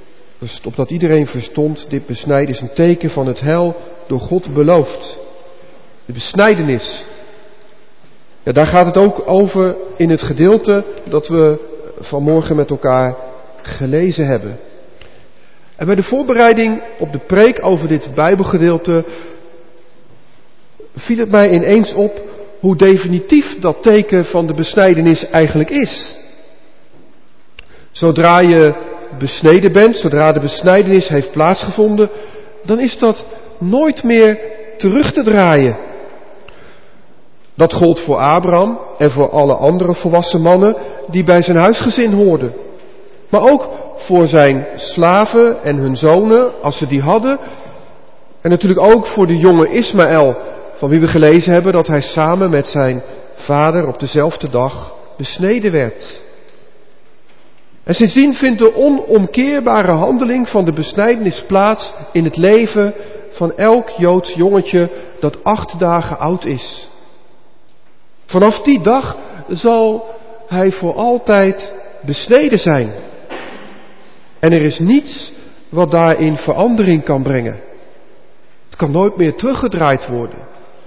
opdat iedereen verstond, dit besnijden is een teken van het heil door God beloofd. De besnijdenis. Ja, daar gaat het ook over in het gedeelte dat we vanmorgen met elkaar gelezen hebben. En bij de voorbereiding op de preek over dit Bijbelgedeelte viel het mij ineens op hoe definitief dat teken van de besnijdenis eigenlijk is. Zodra je besneden bent, zodra de besnijdenis heeft plaatsgevonden, dan is dat nooit meer terug te draaien. Dat gold voor Abraham en voor alle andere volwassen mannen die bij zijn huisgezin hoorden. Maar ook voor zijn slaven en hun zonen, als ze die hadden. En natuurlijk ook voor de jonge Ismaël, van wie we gelezen hebben dat hij samen met zijn vader op dezelfde dag besneden werd. En sindsdien vindt de onomkeerbare handeling van de besnijdenis plaats in het leven van elk Joods jongetje dat acht dagen oud is. Vanaf die dag zal hij voor altijd besneden zijn. En er is niets wat daarin verandering kan brengen. Het kan nooit meer teruggedraaid worden.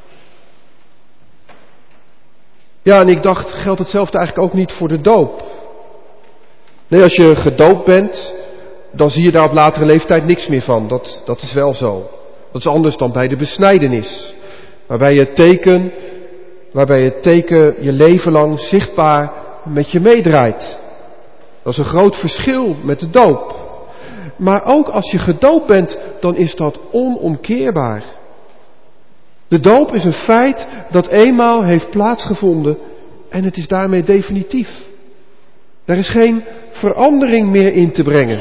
Ja, en ik dacht, geldt hetzelfde eigenlijk ook niet voor de doop? Nee, als je gedoopt bent, dan zie je daar op latere leeftijd niks meer van. Dat, dat is wel zo. Dat is anders dan bij de besnijdenis. Waarbij je het teken, waarbij het teken je leven lang zichtbaar met je meedraait. Dat is een groot verschil met de doop. Maar ook als je gedoopt bent, dan is dat onomkeerbaar. De doop is een feit dat eenmaal heeft plaatsgevonden en het is daarmee definitief. Er is geen verandering meer in te brengen.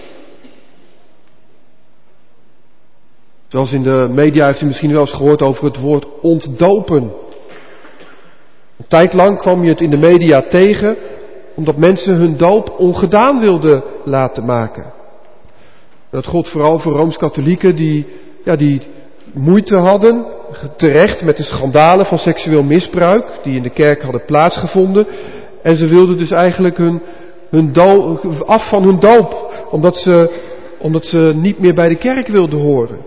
Zoals in de media heeft u misschien wel eens gehoord over het woord ontdopen. Een tijd lang kwam je het in de media tegen, omdat mensen hun doop ongedaan wilden laten maken. Dat gold vooral voor Rooms-Katholieken die, ja, die moeite hadden, terecht, met de schandalen van seksueel misbruik die in de kerk hadden plaatsgevonden. En ze wilden dus eigenlijk hun, hun doop, af van hun doop, omdat ze, omdat ze niet meer bij de kerk wilden horen.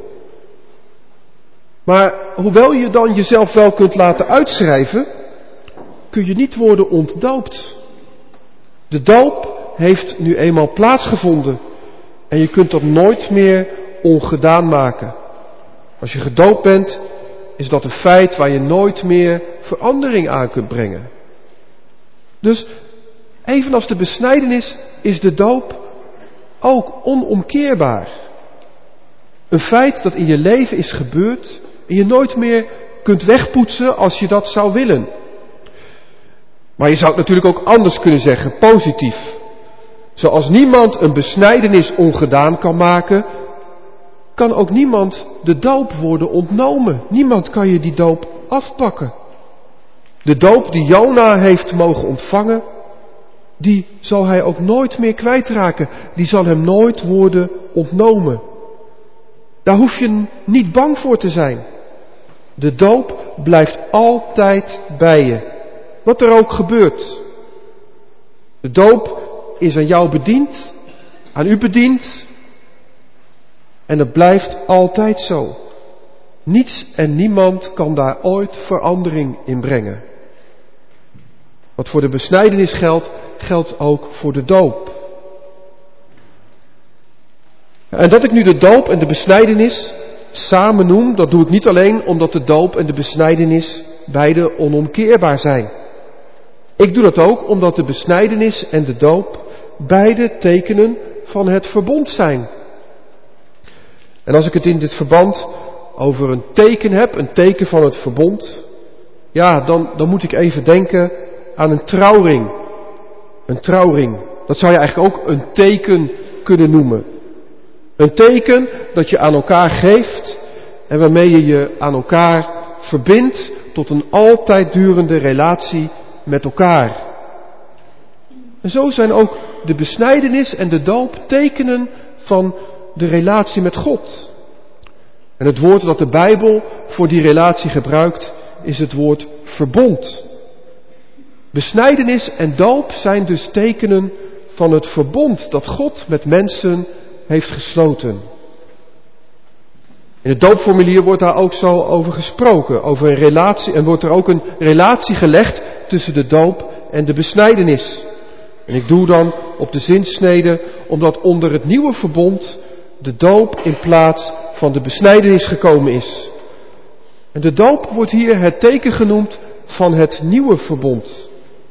Maar hoewel je dan jezelf wel kunt laten uitschrijven, kun je niet worden ontdoopt. De doop heeft nu eenmaal plaatsgevonden en je kunt dat nooit meer ongedaan maken. Als je gedoopt bent, is dat een feit waar je nooit meer verandering aan kunt brengen. Dus, evenals de besnijdenis, is de doop ook onomkeerbaar. Een feit dat in je leven is gebeurd en je nooit meer kunt wegpoetsen als je dat zou willen. Maar je zou het natuurlijk ook anders kunnen zeggen, positief. Zoals niemand een besnijdenis ongedaan kan maken, kan ook niemand de doop worden ontnomen. Niemand kan je die doop afpakken. De doop die Jona heeft mogen ontvangen, die zal hij ook nooit meer kwijtraken. Die zal hem nooit worden ontnomen. Daar hoef je niet bang voor te zijn. De doop blijft altijd bij je. Wat er ook gebeurt. De doop is aan jou bediend, aan u bediend. En dat blijft altijd zo. Niets en niemand kan daar ooit verandering in brengen. Wat voor de besnijdenis geldt, geldt ook voor de doop. En dat ik nu de doop en de besnijdenis samen noem, dat doe ik niet alleen omdat de doop en de besnijdenis beide onomkeerbaar zijn. Ik doe dat ook omdat de besnijdenis en de doop beide tekenen van het verbond zijn. En als ik het in dit verband over een teken heb, een teken van het verbond, ja, dan, dan moet ik even denken aan een trouwring. Een trouwring, dat zou je eigenlijk ook een teken kunnen noemen. Een teken dat je aan elkaar geeft en waarmee je je aan elkaar verbindt tot een altijd durende relatie met elkaar. En zo zijn ook de besnijdenis en de doop tekenen van de relatie met God. En het woord dat de Bijbel voor die relatie gebruikt is het woord verbond. Besnijdenis en doop zijn dus tekenen van het verbond dat God met mensen heeft gesloten. In het doopformulier wordt daar ook zo over gesproken, over een relatie, en wordt er ook een relatie gelegd tussen de doop en de besnijdenis. En ik doe dan op de zinsnede, omdat onder het nieuwe verbond de doop in plaats van de besnijdenis gekomen is. En de doop wordt hier het teken genoemd van het nieuwe verbond.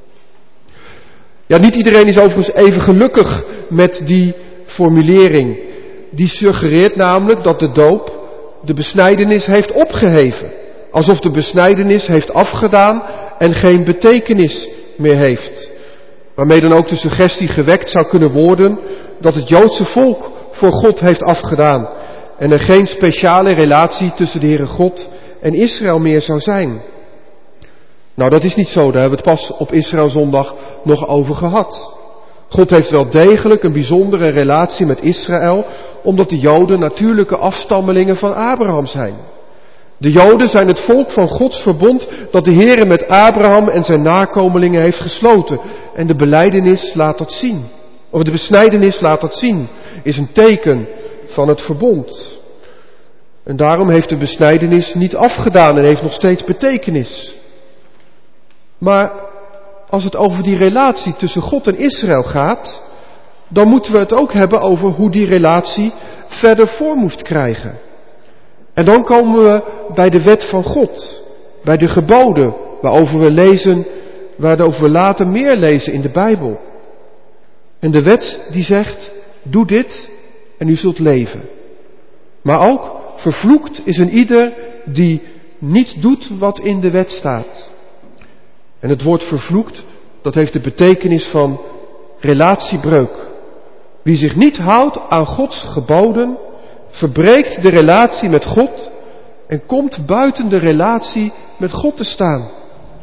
Ja, niet iedereen is overigens even gelukkig met die formulering. Die suggereert namelijk dat de doop de besnijdenis heeft opgeheven. Alsof de besnijdenis heeft afgedaan en geen betekenis meer heeft. Waarmee dan ook de suggestie gewekt zou kunnen worden dat het Joodse volk voor God heeft afgedaan. En er geen speciale relatie tussen de Heere God en Israël meer zou zijn. Nou, dat is niet zo. Daar hebben we het pas op Israëlzondag nog over gehad. God heeft wel degelijk een bijzondere relatie met Israël, omdat de Joden natuurlijke afstammelingen van Abraham zijn. De Joden zijn het volk van Gods verbond dat de Heere met Abraham en zijn nakomelingen heeft gesloten. En de belijdenis laat dat zien. Of de besnijdenis laat dat zien. Is een teken van het verbond. En daarom heeft de besnijdenis niet afgedaan en heeft nog steeds betekenis. Maar als het over die relatie tussen God en Israël gaat, dan moeten we het ook hebben over hoe die relatie verder vorm moest krijgen. En dan komen we bij de wet van God, bij de geboden, waarover we lezen, waarover we later meer lezen in de Bijbel. En de wet die zegt, doe dit en u zult leven. Maar ook, vervloekt is een ieder die niet doet wat in de wet staat. En het woord vervloekt, dat heeft de betekenis van relatiebreuk. Wie zich niet houdt aan Gods geboden, verbreekt de relatie met God en komt buiten de relatie met God te staan.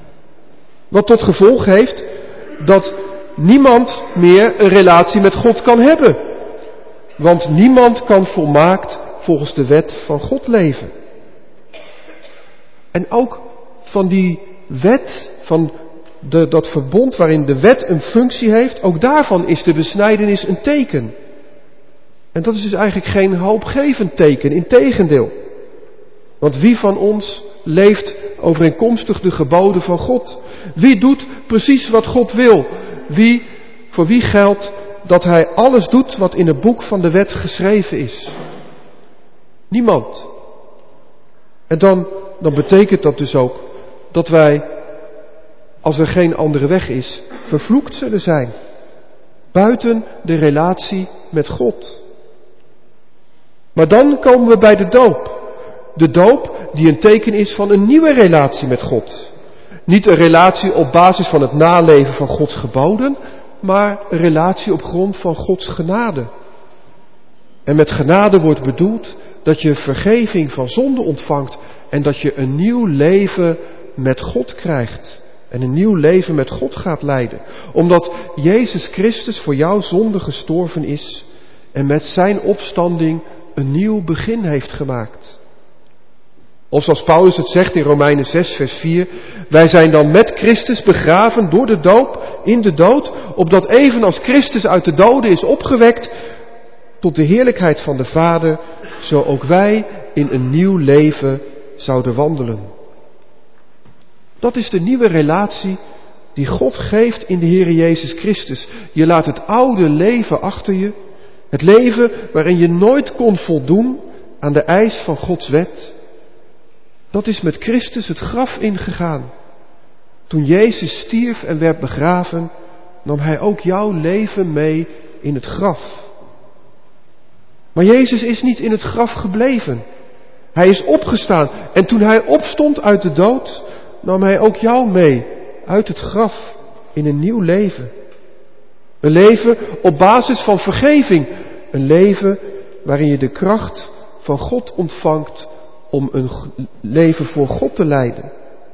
Wat tot gevolg heeft dat niemand meer een relatie met God kan hebben. Want niemand kan volmaakt volgens de wet van God leven. En ook van die wet, van de, dat verbond waarin de wet een functie heeft, ook daarvan is de besnijdenis een teken. En dat is dus eigenlijk geen hoopgevend teken, integendeel. Want wie van ons leeft overeenkomstig de geboden van God? Wie doet precies wat God wil? Wie, voor wie geldt dat hij alles doet wat in het boek van de wet geschreven is? Niemand. En dan, dan betekent dat dus ook dat wij, als er geen andere weg is, vervloekt zullen zijn. Buiten de relatie met God. Maar dan komen we bij de doop. De doop die een teken is van een nieuwe relatie met God. Niet een relatie op basis van het naleven van Gods geboden, maar een relatie op grond van Gods genade. En met genade wordt bedoeld dat je vergeving van zonde ontvangt en dat je een nieuw leven met God krijgt. En een nieuw leven met God gaat leiden. Omdat Jezus Christus voor jouw zonde gestorven is en met zijn opstanding een nieuw begin heeft gemaakt. Of zoals Paulus het zegt in Romeinen zes vers vier. Wij zijn dan met Christus begraven door de doop in de dood. Opdat evenals Christus uit de doden is opgewekt tot de heerlijkheid van de Vader. Zo ook wij in een nieuw leven zouden wandelen. Dat is de nieuwe relatie die God geeft in de Heere Jezus Christus. Je laat het oude leven achter je. Het leven waarin je nooit kon voldoen aan de eis van Gods wet. Dat is met Christus het graf ingegaan. Toen Jezus stierf en werd begraven, nam hij ook jouw leven mee in het graf. Maar Jezus is niet in het graf gebleven. Hij is opgestaan en toen hij opstond uit de dood, nam hij ook jou mee uit het graf in een nieuw leven. Een leven op basis van vergeving. Een leven waarin je de kracht van God ontvangt om een leven voor God te leiden.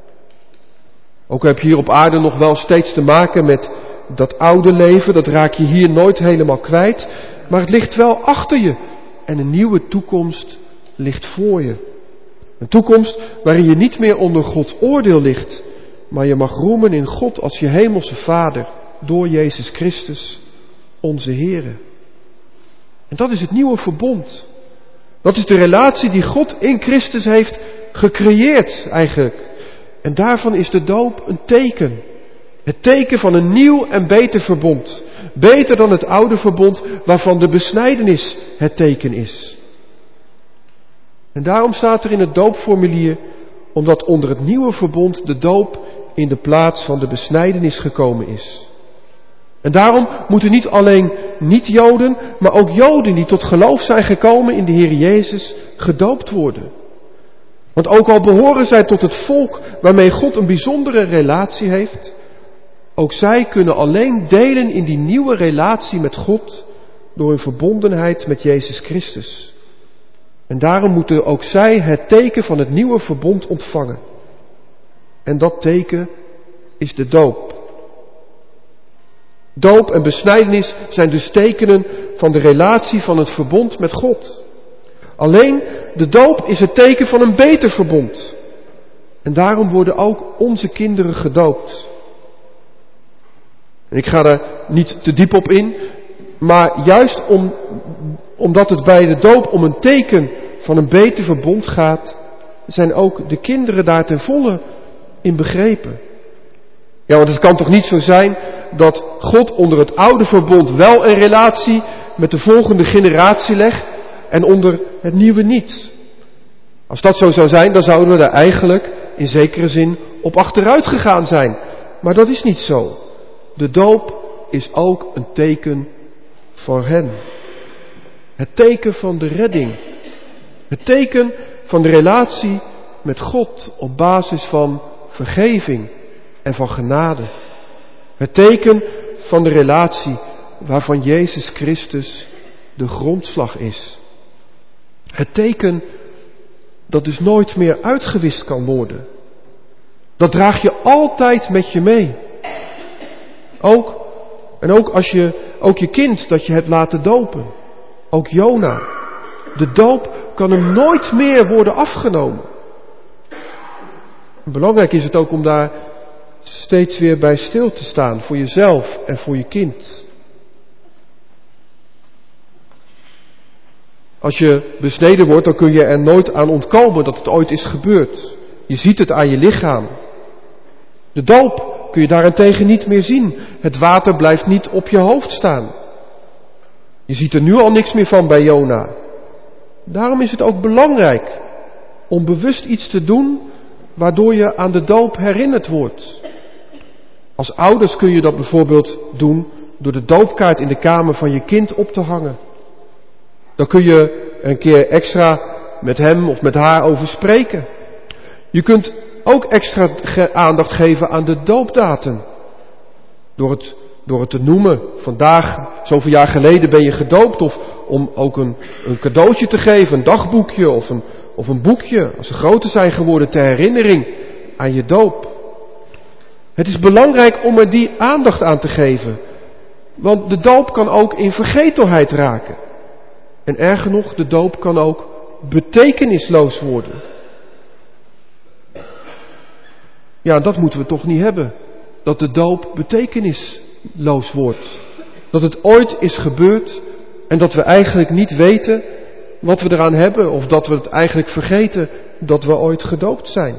Ook heb je hier op aarde nog wel steeds te maken met dat oude leven. Dat raak je hier nooit helemaal kwijt. Maar het ligt wel achter je. En een nieuwe toekomst ligt voor je. Een toekomst waarin je niet meer onder Gods oordeel ligt. Maar je mag roemen in God als je hemelse Vader. Door Jezus Christus, onze Heere. En dat is het nieuwe verbond. Dat is de relatie die God in Christus heeft gecreëerd eigenlijk. En daarvan is de doop een teken. Het teken van een nieuw en beter verbond. Beter dan het oude verbond waarvan de besnijdenis het teken is. En daarom staat er in het doopformulier, omdat onder het nieuwe verbond de doop in de plaats van de besnijdenis gekomen is. En daarom moeten niet alleen niet-Joden, maar ook Joden die tot geloof zijn gekomen in de Heer Jezus gedoopt worden. Want ook al behoren zij tot het volk waarmee God een bijzondere relatie heeft, ook zij kunnen alleen delen in die nieuwe relatie met God door hun verbondenheid met Jezus Christus. En daarom moeten ook zij het teken van het nieuwe verbond ontvangen. En dat teken is de doop. Doop en besnijdenis zijn dus tekenen van de relatie van het verbond met God. Alleen de doop is het teken van een beter verbond. En daarom worden ook onze kinderen gedoopt. En ik ga daar niet te diep op in, maar juist om, omdat het bij de doop om een teken van een beter verbond gaat, zijn ook de kinderen daar ten volle in begrepen. Ja, want het kan toch niet zo zijn dat God onder het oude verbond wel een relatie met de volgende generatie legt en onder het nieuwe niet. Als dat zo zou zijn, dan zouden we daar eigenlijk in zekere zin op achteruit gegaan zijn. Maar dat is niet zo. De doop is ook een teken voor hen. Het teken van de redding. Het teken van de relatie met God op basis van vergeving en van genade. Het teken van de relatie waarvan Jezus Christus de grondslag is. Het teken dat dus nooit meer uitgewist kan worden. Dat draag je altijd met je mee. Ook, en ook als je, ook je kind dat je hebt laten dopen. Ook Jona. De doop kan hem nooit meer worden afgenomen. Belangrijk is het ook om daar steeds weer bij stil te staan. Voor jezelf en voor je kind. Als je besneden wordt, dan kun je er nooit aan ontkomen dat het ooit is gebeurd. Je ziet het aan je lichaam. De doop kun je daarentegen niet meer zien. Het water blijft niet op je hoofd staan. Je ziet er nu al niks meer van bij Jona. Daarom is het ook belangrijk om bewust iets te doen waardoor je aan de doop herinnerd wordt. Als ouders kun je dat bijvoorbeeld doen door de doopkaart in de kamer van je kind op te hangen. Dan kun je een keer extra met hem of met haar over spreken. Je kunt ook extra ge- aandacht geven aan de doopdatum. Door het, door het te noemen. Vandaag, zoveel jaar geleden ben je gedoopt. Of om ook een, een cadeautje te geven. Een dagboekje of een, of een boekje. Als ze groter zijn geworden ter herinnering aan je doop. Het is belangrijk om er die aandacht aan te geven. Want de doop kan ook in vergetelheid raken. En erger nog, de doop kan ook betekenisloos worden. Ja, dat moeten we toch niet hebben. Dat de doop betekenisloos wordt. Dat het ooit is gebeurd en dat we eigenlijk niet weten wat we eraan hebben. Of dat we het eigenlijk vergeten dat we ooit gedoopt zijn.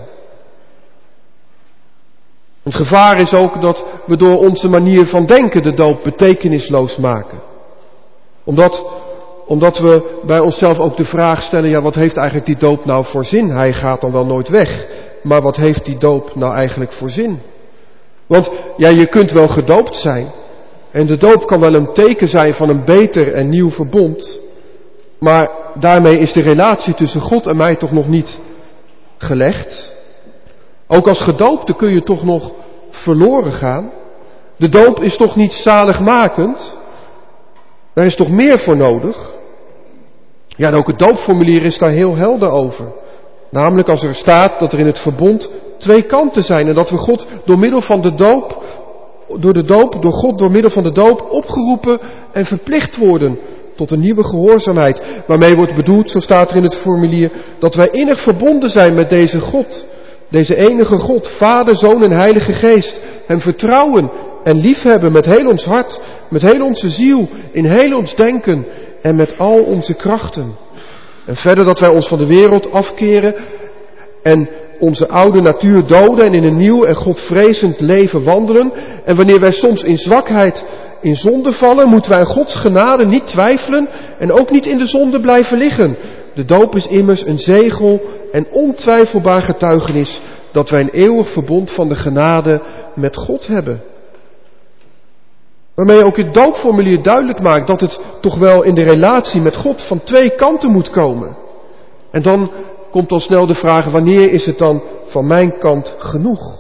Het gevaar is ook dat we door onze manier van denken de doop betekenisloos maken. Omdat, omdat we bij onszelf ook de vraag stellen, ja, wat heeft eigenlijk die doop nou voor zin? Hij gaat dan wel nooit weg. Maar wat heeft die doop nou eigenlijk voor zin? Want ja, je kunt wel gedoopt zijn. En de doop kan wel een teken zijn van een beter en nieuw verbond. Maar daarmee is de relatie tussen God en mij toch nog niet gelegd. Ook als gedoopte kun je toch nog verloren gaan. De doop is toch niet zaligmakend? Daar is toch meer voor nodig? Ja, en ook het doopformulier is daar heel helder over. Namelijk als er staat dat er in het verbond twee kanten zijn. En dat we God door middel van de doop, door de doop, door God door middel van de doop opgeroepen en verplicht worden tot een nieuwe gehoorzaamheid. Waarmee wordt bedoeld, zo staat er in het formulier, dat wij innig verbonden zijn met deze God. Deze enige God, Vader, Zoon en Heilige Geest. Hem vertrouwen en liefhebben met heel ons hart, met heel onze ziel, in heel ons denken en met al onze krachten. En verder dat wij ons van de wereld afkeren en onze oude natuur doden en in een nieuw en godvrezend leven wandelen. En wanneer wij soms in zwakheid in zonde vallen, moeten wij aan Gods genade niet twijfelen en ook niet in de zonde blijven liggen. De doop is immers een zegel en ontwijfelbaar getuigenis dat wij een eeuwig verbond van de genade met God hebben. Waarmee ook het doopformulier duidelijk maakt dat het toch wel in de relatie met God van twee kanten moet komen. En dan komt al snel de vraag, wanneer is het dan van mijn kant genoeg?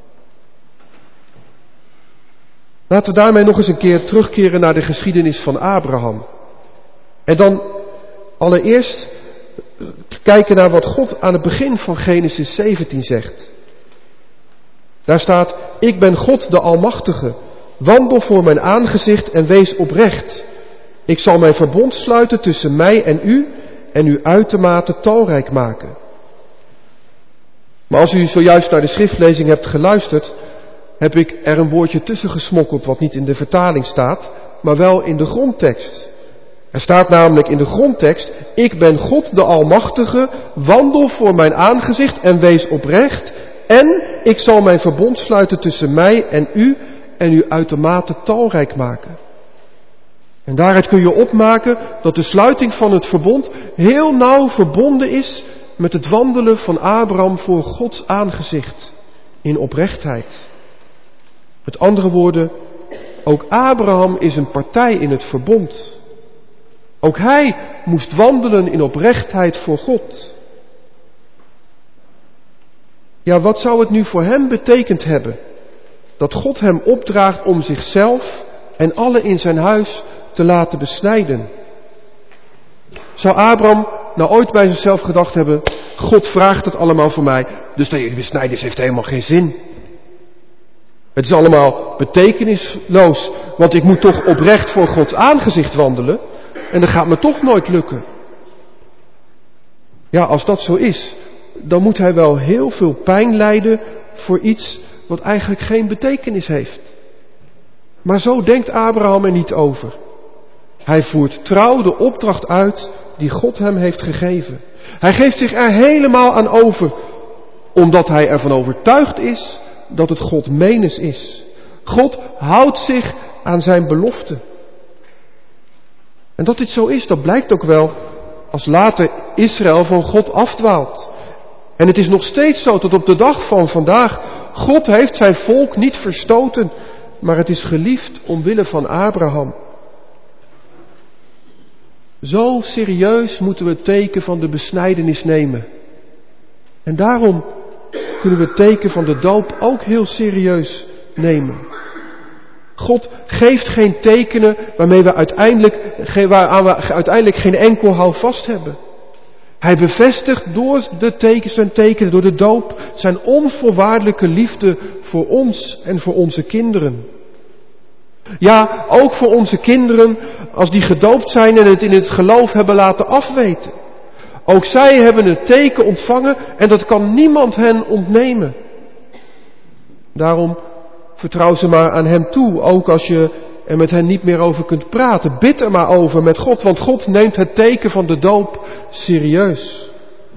Laten we daarmee nog eens een keer terugkeren naar de geschiedenis van Abraham. En dan allereerst kijken naar wat God aan het begin van Genesis zeventien zegt. Daar staat, ik ben God de Almachtige, wandel voor mijn aangezicht en wees oprecht. Ik zal mijn verbond sluiten tussen mij en u en u uitermate talrijk maken. Maar als u zojuist naar de schriftlezing hebt geluisterd, heb ik er een woordje tussen gesmokkeld wat niet in de vertaling staat, maar wel in de grondtekst. Er staat namelijk in de grondtekst, ik ben God de Almachtige, wandel voor mijn aangezicht en wees oprecht en ik zal mijn verbond sluiten tussen mij en u en u uitermate talrijk maken. En daaruit kun je opmaken dat de sluiting van het verbond heel nauw verbonden is met het wandelen van Abraham voor Gods aangezicht in oprechtheid. Met andere woorden, ook Abraham is een partij in het verbond. Ook hij moest wandelen in oprechtheid voor God. Ja, wat zou het nu voor hem betekend hebben dat God hem opdraagt om zichzelf en alle in zijn huis te laten besnijden? Zou Abraham nou ooit bij zichzelf gedacht hebben, God vraagt het allemaal voor mij, dus die besnijdenis heeft helemaal geen zin. Het is allemaal betekenisloos, want ik moet toch oprecht voor Gods aangezicht wandelen en dat gaat me toch nooit lukken. Ja, als dat zo is, dan moet hij wel heel veel pijn lijden voor iets wat eigenlijk geen betekenis heeft. Maar zo denkt Abraham er niet over. Hij voert trouw de opdracht uit die God hem heeft gegeven. Hij geeft zich er helemaal aan over, omdat hij ervan overtuigd is dat het God menens is. God houdt zich aan zijn belofte. En dat dit zo is, dat blijkt ook wel als later Israël van God afdwaalt. En het is nog steeds zo tot op de dag van vandaag. God heeft zijn volk niet verstoten, maar het is geliefd omwille van Abraham. Zo serieus moeten we het teken van de besnijdenis nemen. En daarom kunnen we het teken van de doop ook heel serieus nemen. God geeft geen tekenen waarmee we uiteindelijk, waaraan we uiteindelijk geen enkel houvast hebben. Hij bevestigt door de tekens, zijn tekenen, door de doop, zijn onvoorwaardelijke liefde voor ons en voor onze kinderen. Ja, ook voor onze kinderen, als die gedoopt zijn en het in het geloof hebben laten afweten. Ook zij hebben een teken ontvangen en dat kan niemand hen ontnemen. Daarom vertrouw ze maar aan hem toe, ook als je er met hen niet meer over kunt praten. Bid er maar over met God, want God neemt het teken van de doop serieus.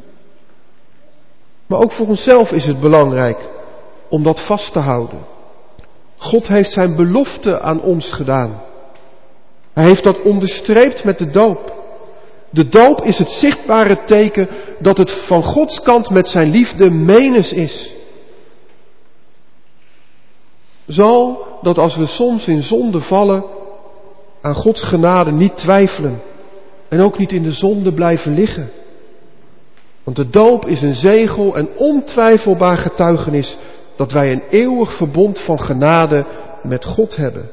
Maar ook voor onszelf is het belangrijk om dat vast te houden. God heeft zijn belofte aan ons gedaan. Hij heeft dat onderstreept met de doop. De doop is het zichtbare teken dat het van Gods kant met zijn liefde menens is. Zo dat als we soms in zonde vallen, aan Gods genade niet twijfelen en ook niet in de zonde blijven liggen. Want de doop is een zegel en ontwijfelbaar getuigenis dat wij een eeuwig verbond van genade met God hebben.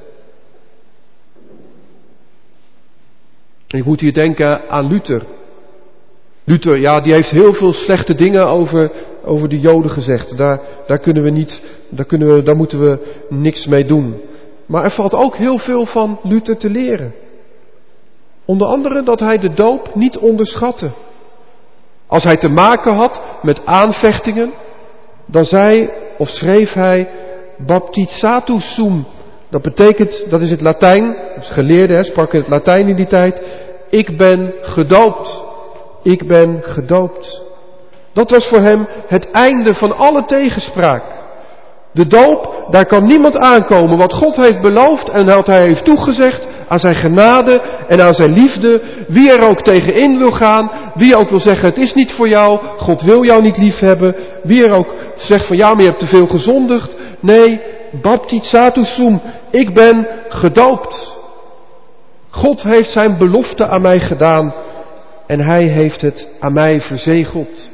En ik moet hier denken aan Luther. Luther, ja, die heeft heel veel slechte dingen over, over de Joden gezegd. Daar, daar kunnen we niet, daar kunnen we, daar moeten we niks mee doen. Maar er valt ook heel veel van Luther te leren. Onder andere dat hij de doop niet onderschatte. Als hij te maken had met aanvechtingen, dan zei of schreef hij baptizatus sum. Dat betekent, dat is het Latijn, dat is geleerde, hè, sprak in het Latijn in die tijd. Ik ben gedoopt. ik ben gedoopt. Dat was voor hem het einde van alle tegenspraak. De doop, daar kan niemand aankomen. Wat God heeft beloofd en wat hij heeft toegezegd aan zijn genade en aan zijn liefde. Wie er ook tegenin wil gaan, wie ook wil zeggen het is niet voor jou, God wil jou niet lief hebben. Wie er ook zegt van ja, maar je hebt te veel gezondigd. Nee, baptizato sum, ik ben gedoopt. God heeft zijn belofte aan mij gedaan en hij heeft het aan mij verzegeld.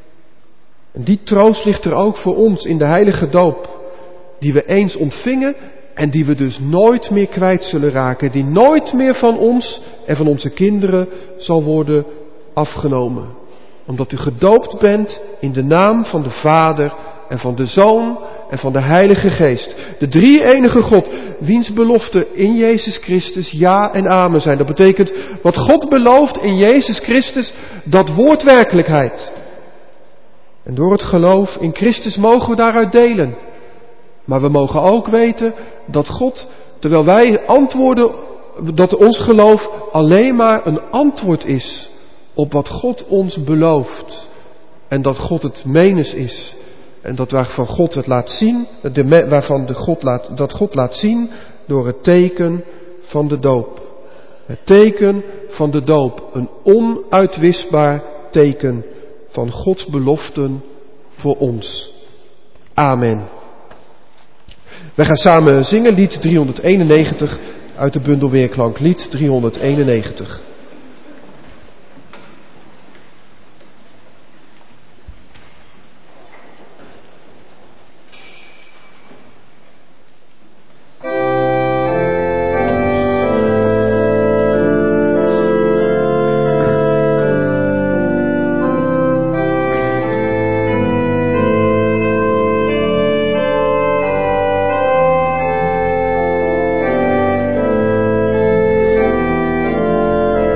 En die troost ligt er ook voor ons in de heilige doop, die we eens ontvingen en die we dus nooit meer kwijt zullen raken, die nooit meer van ons en van onze kinderen zal worden afgenomen. Omdat u gedoopt bent in de naam van de Vader en van de Zoon en van de Heilige Geest. De drie-enige God, wiens beloften in Jezus Christus ja en amen zijn. Dat betekent, wat God belooft in Jezus Christus, dat wordt werkelijkheid. En door het geloof in Christus mogen we daaruit delen. Maar we mogen ook weten dat God, terwijl wij antwoorden, dat ons geloof alleen maar een antwoord is op wat God ons belooft. En dat God het menens is. En dat waarvan God het laat zien, de, waarvan de God laat, dat God laat zien door het teken van de doop. Het teken van de doop, een onuitwisbaar teken van Gods beloften voor ons. Amen. Wij gaan samen zingen lied driehonderdeenennegentig uit de bundel Weerklank, lied driehonderdeenennegentig. Thank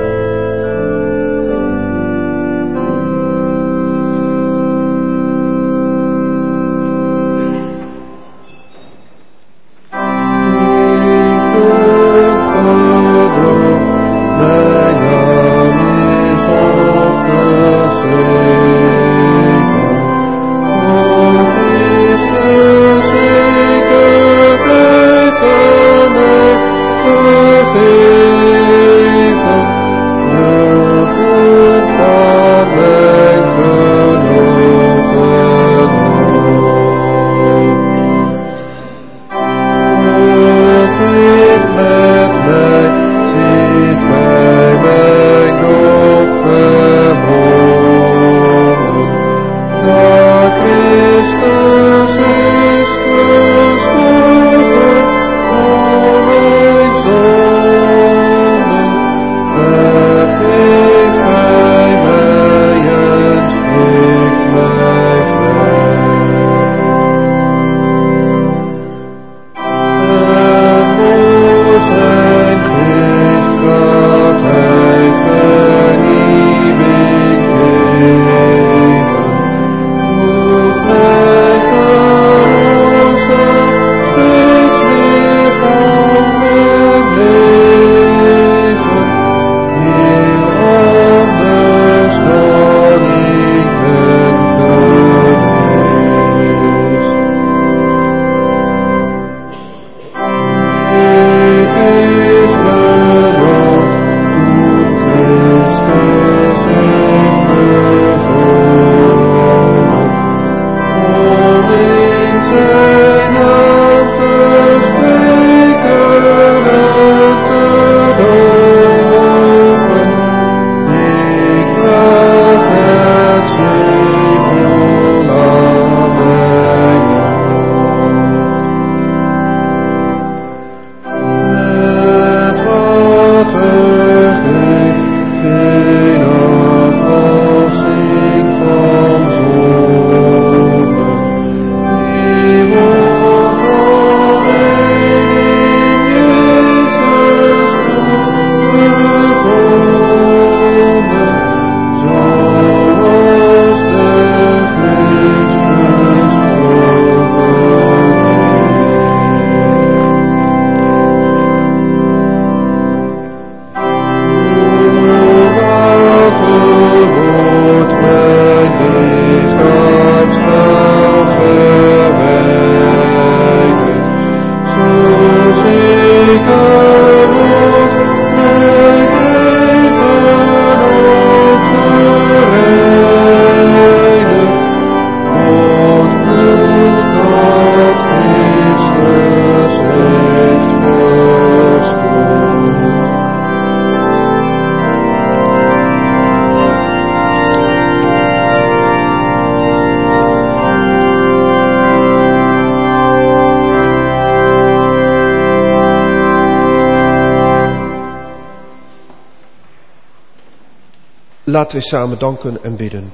laten we samen danken en bidden.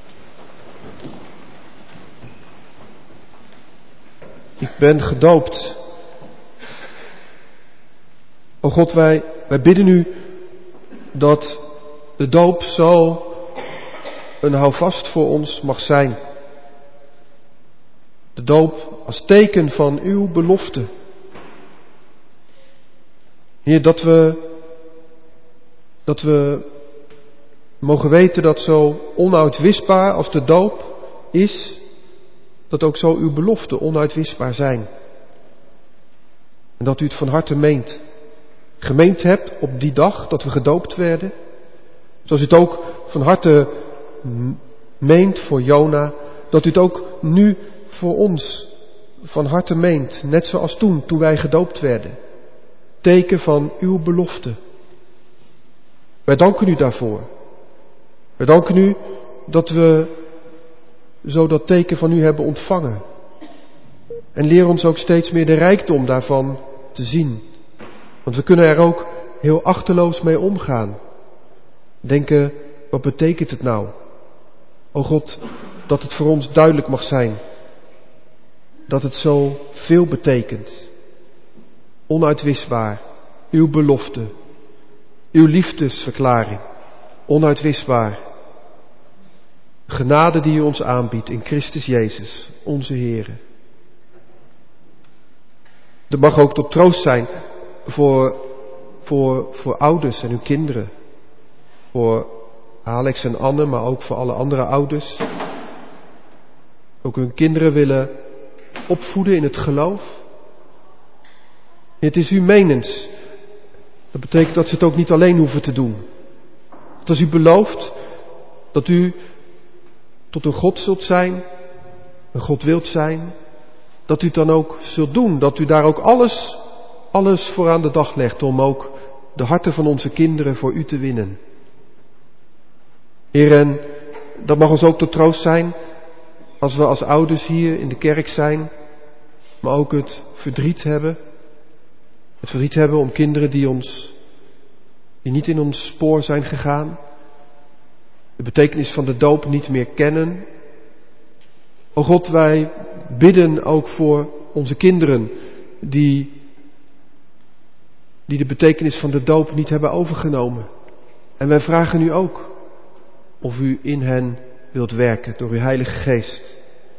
Ik ben gedoopt. O God, wij, wij bidden u dat de doop zo een houvast voor ons mag zijn. De doop als teken van uw belofte. Heer, dat we, dat we mogen weten dat zo onuitwisbaar als de doop is, dat ook zo uw beloften onuitwisbaar zijn. En dat u het van harte meent. Gemeend hebt op die dag dat we gedoopt werden. Zoals u het ook van harte meent voor Jona. Dat u het ook nu voor ons van harte meent. Net zoals toen, toen wij gedoopt werden. Teken van uw belofte. Wij danken u daarvoor. Wij danken u dat we zo dat teken van u hebben ontvangen. En leer ons ook steeds meer de rijkdom daarvan te zien. Want we kunnen er ook heel achteloos mee omgaan. Denken, wat betekent het nou? O God, dat het voor ons duidelijk mag zijn. Dat het zo veel betekent. Onuitwisbaar. Uw belofte. Uw liefdesverklaring. Onuitwisbaar. Genade die u ons aanbiedt in Christus Jezus, onze Heere. Dat mag ook tot troost zijn voor, voor, voor ouders en hun kinderen. Voor Alex en Anne, maar ook voor alle andere ouders. Ook hun kinderen willen opvoeden in het geloof. Het is u menens. Dat betekent dat ze het ook niet alleen hoeven te doen. Dat als u belooft dat u tot een God zult zijn, een God wilt zijn, dat u het dan ook zult doen. Dat u daar ook alles, alles voor aan de dag legt om ook de harten van onze kinderen voor u te winnen. Heer, en dat mag ons ook tot troost zijn als we als ouders hier in de kerk zijn, maar ook het verdriet hebben. Het verdriet hebben om kinderen die ons, die niet in ons spoor zijn gegaan. De betekenis van de doop niet meer kennen. O God, wij bidden ook voor onze kinderen die, die de betekenis van de doop niet hebben overgenomen. En wij vragen u ook of u in hen wilt werken door uw Heilige Geest.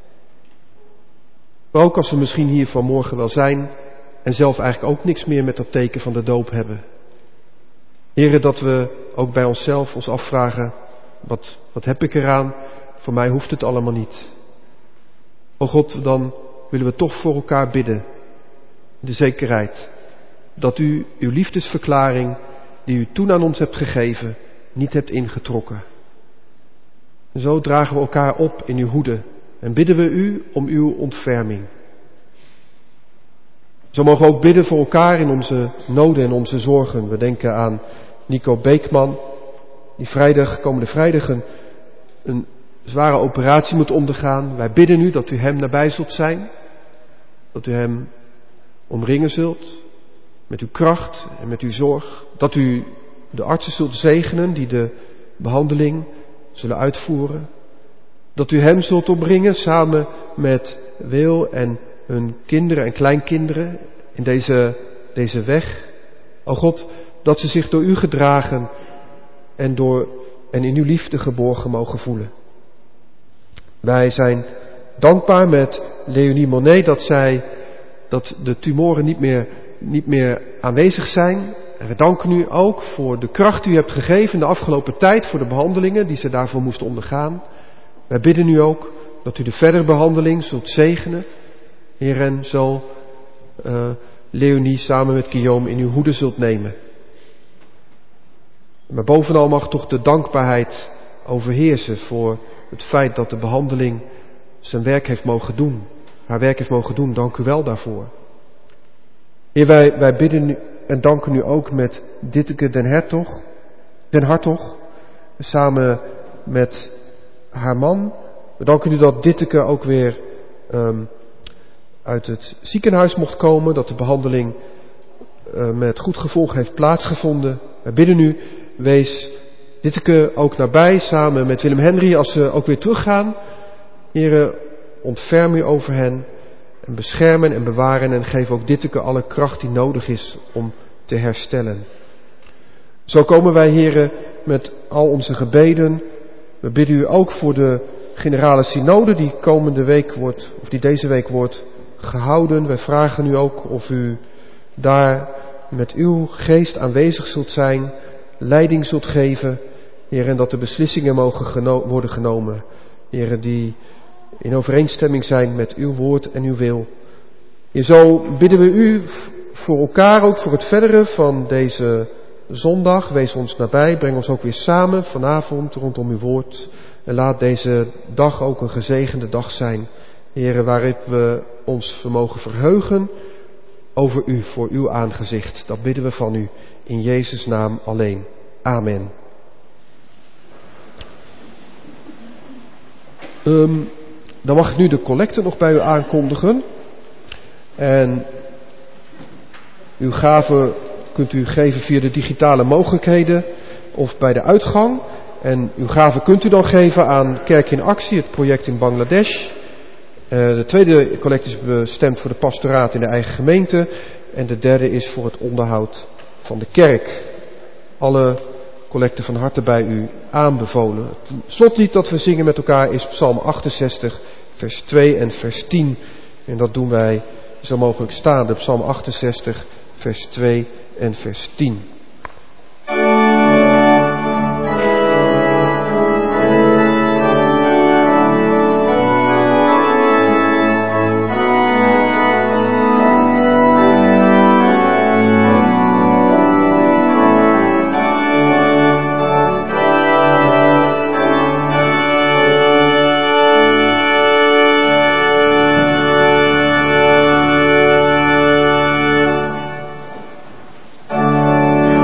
Maar ook als we misschien hier vanmorgen wel zijn en zelf eigenlijk ook niks meer met dat teken van de doop hebben. Heren, dat we ook bij onszelf ons afvragen, wat, wat heb ik eraan? Voor mij hoeft het allemaal niet. O God, dan willen we toch voor elkaar bidden. De zekerheid dat u uw liefdesverklaring die u toen aan ons hebt gegeven, niet hebt ingetrokken. En zo dragen we elkaar op in uw hoede en bidden we u om uw ontferming. Zo mogen we ook bidden voor elkaar in onze noden en onze zorgen. We denken aan Nico Beekman, die vrijdag, komende vrijdag een, een zware operatie moet ondergaan. Wij bidden u dat u hem nabij zult zijn. Dat u hem omringen zult met uw kracht en met uw zorg. Dat u de artsen zult zegenen die de behandeling zullen uitvoeren. Dat u hem zult omringen samen met Wil en hun kinderen en kleinkinderen in deze, deze weg. O God, dat ze zich door u gedragen en, door, en in uw liefde geborgen mogen voelen. Wij zijn dankbaar met Leonie Monet dat zij, dat de tumoren niet meer, niet meer aanwezig zijn. En we danken u ook voor de kracht die u hebt gegeven in de afgelopen tijd voor de behandelingen die ze daarvoor moest ondergaan. Wij bidden u ook dat u de verdere behandeling zult zegenen. Heer, en zo uh, Leonie samen met Guillaume in uw hoede zult nemen. Maar bovenal mag toch de dankbaarheid overheersen voor het feit dat de behandeling zijn werk heeft mogen doen. Haar werk heeft mogen doen. Dank u wel daarvoor. Heer, wij, wij bidden u en danken u ook met Ditteke den Hertog, den Hartog, samen met haar man. We danken u dat Ditteke ook weer um, uit het ziekenhuis mocht komen, dat de behandeling uh, met goed gevolg heeft plaatsgevonden. Wij bidden u, wees Ditteke ook nabij, samen met Willem Henry, als ze ook weer teruggaan. Heere, ontferm u over hen en beschermen en bewaren en geef ook Ditteke alle kracht die nodig is om te herstellen. Zo komen wij, Heere, met al onze gebeden. We bidden u ook voor de generale synode die komende week wordt, of die deze week wordt gehouden. Wij vragen u ook of u daar met uw geest aanwezig zult zijn, leiding zult geven, Heer, en dat de beslissingen mogen geno- worden genomen, Heer, die in overeenstemming zijn met uw woord en uw wil. Heer, zo bidden we u voor elkaar, ook voor het verdere van deze zondag. Wees ons nabij, breng ons ook weer samen vanavond rondom uw woord. En laat deze dag ook een gezegende dag zijn, Heer, waarin we ons vermogen verheugen over u, voor uw aangezicht. Dat bidden we van u, in Jezus' naam alleen. Amen. Um, dan mag ik nu de collecte nog bij u aankondigen. En uw gave kunt u geven via de digitale mogelijkheden of bij de uitgang. En uw gave kunt u dan geven aan Kerk in Actie, het project in Bangladesh. Uh, de tweede collecte is bestemd voor de pastoraat in de eigen gemeente. En de derde is voor het onderhoud van de kerk. Alle collecten van harte bij u aanbevolen. Het slotlied dat we zingen met elkaar is Psalm achtenzestig, vers twee en vers tien. En dat doen wij zo mogelijk staande. Psalm achtenzestig, vers twee en vers tien. Amen.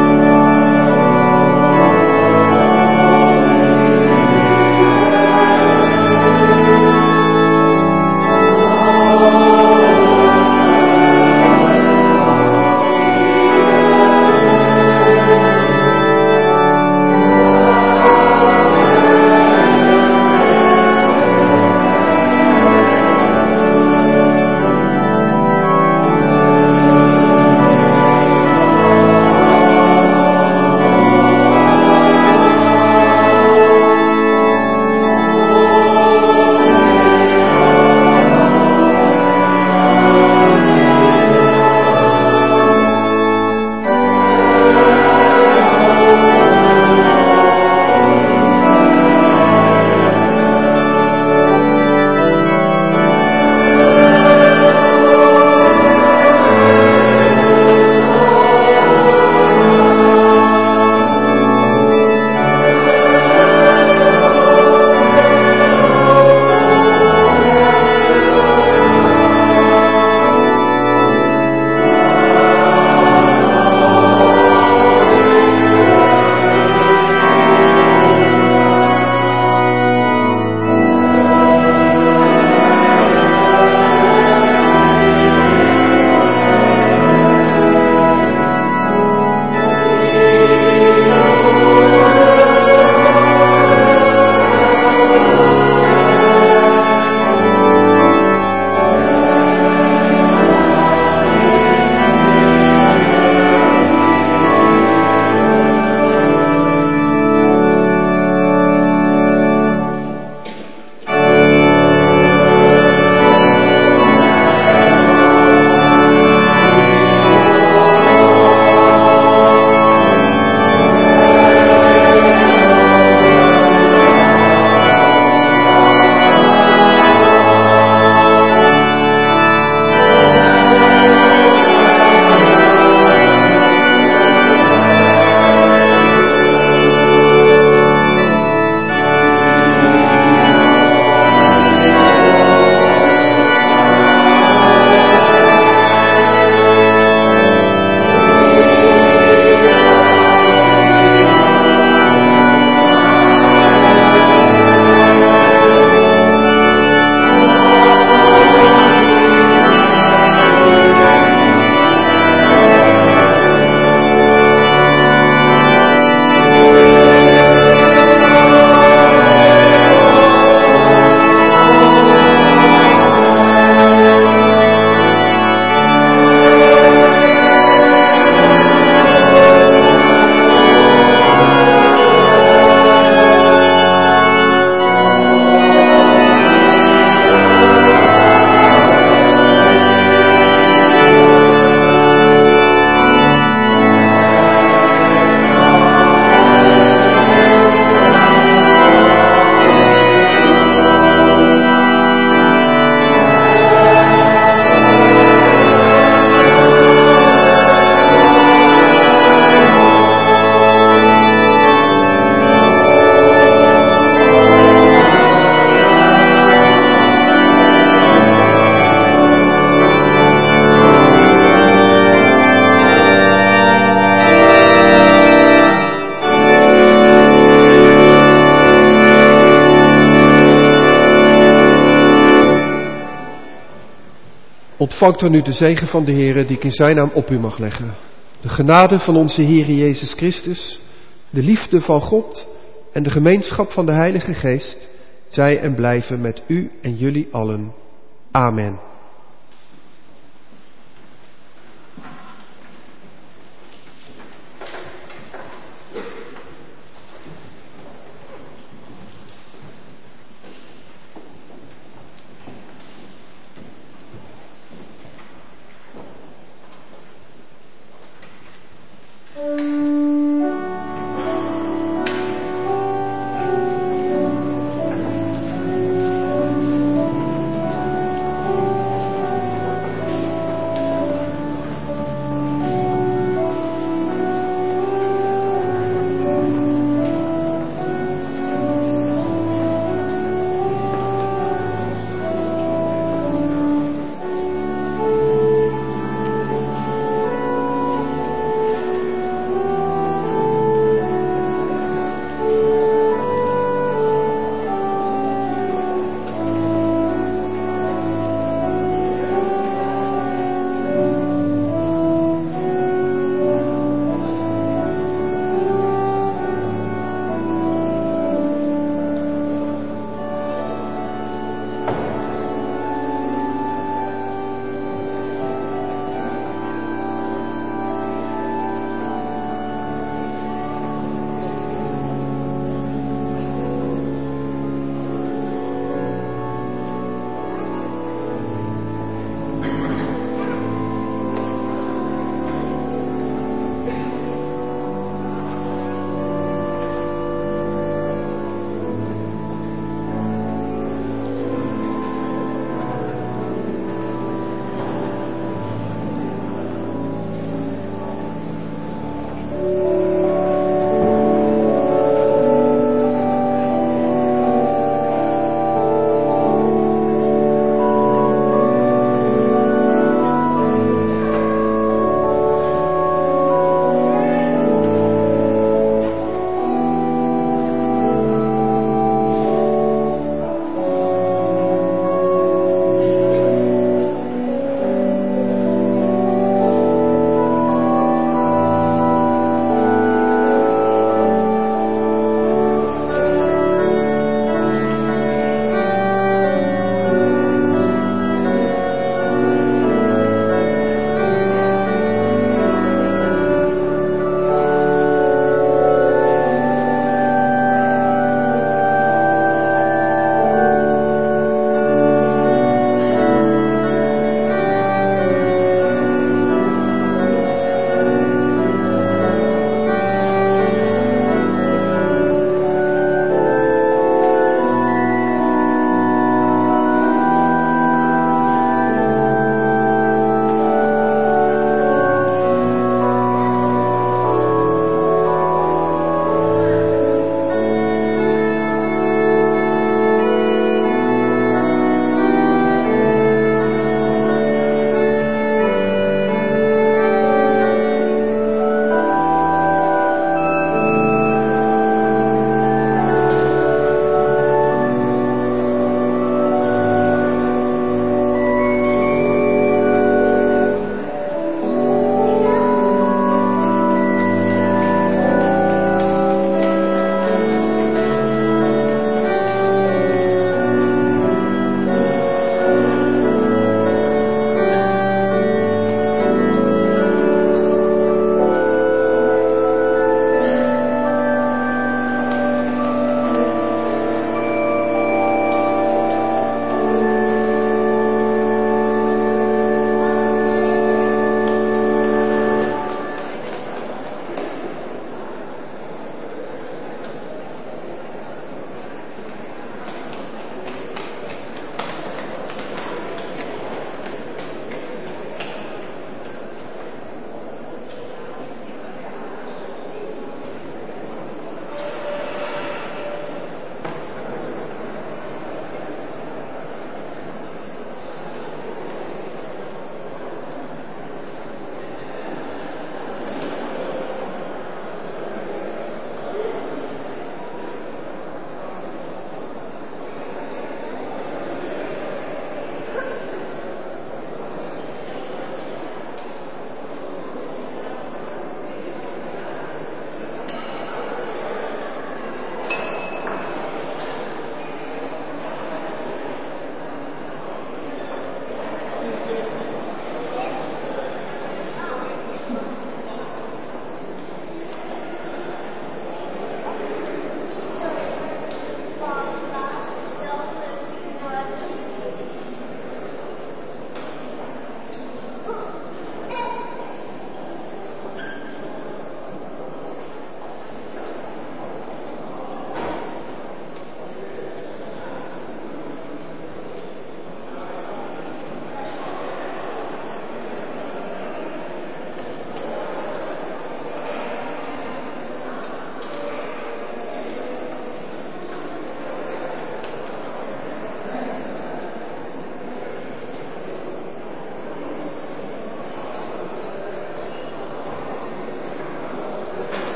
Ontvangt dan nu de zegen van de Heere die ik in zijn naam op u mag leggen. De genade van onze Heer Jezus Christus, de liefde van God en de gemeenschap van de Heilige Geest, zij en blijven met u en jullie allen. Amen.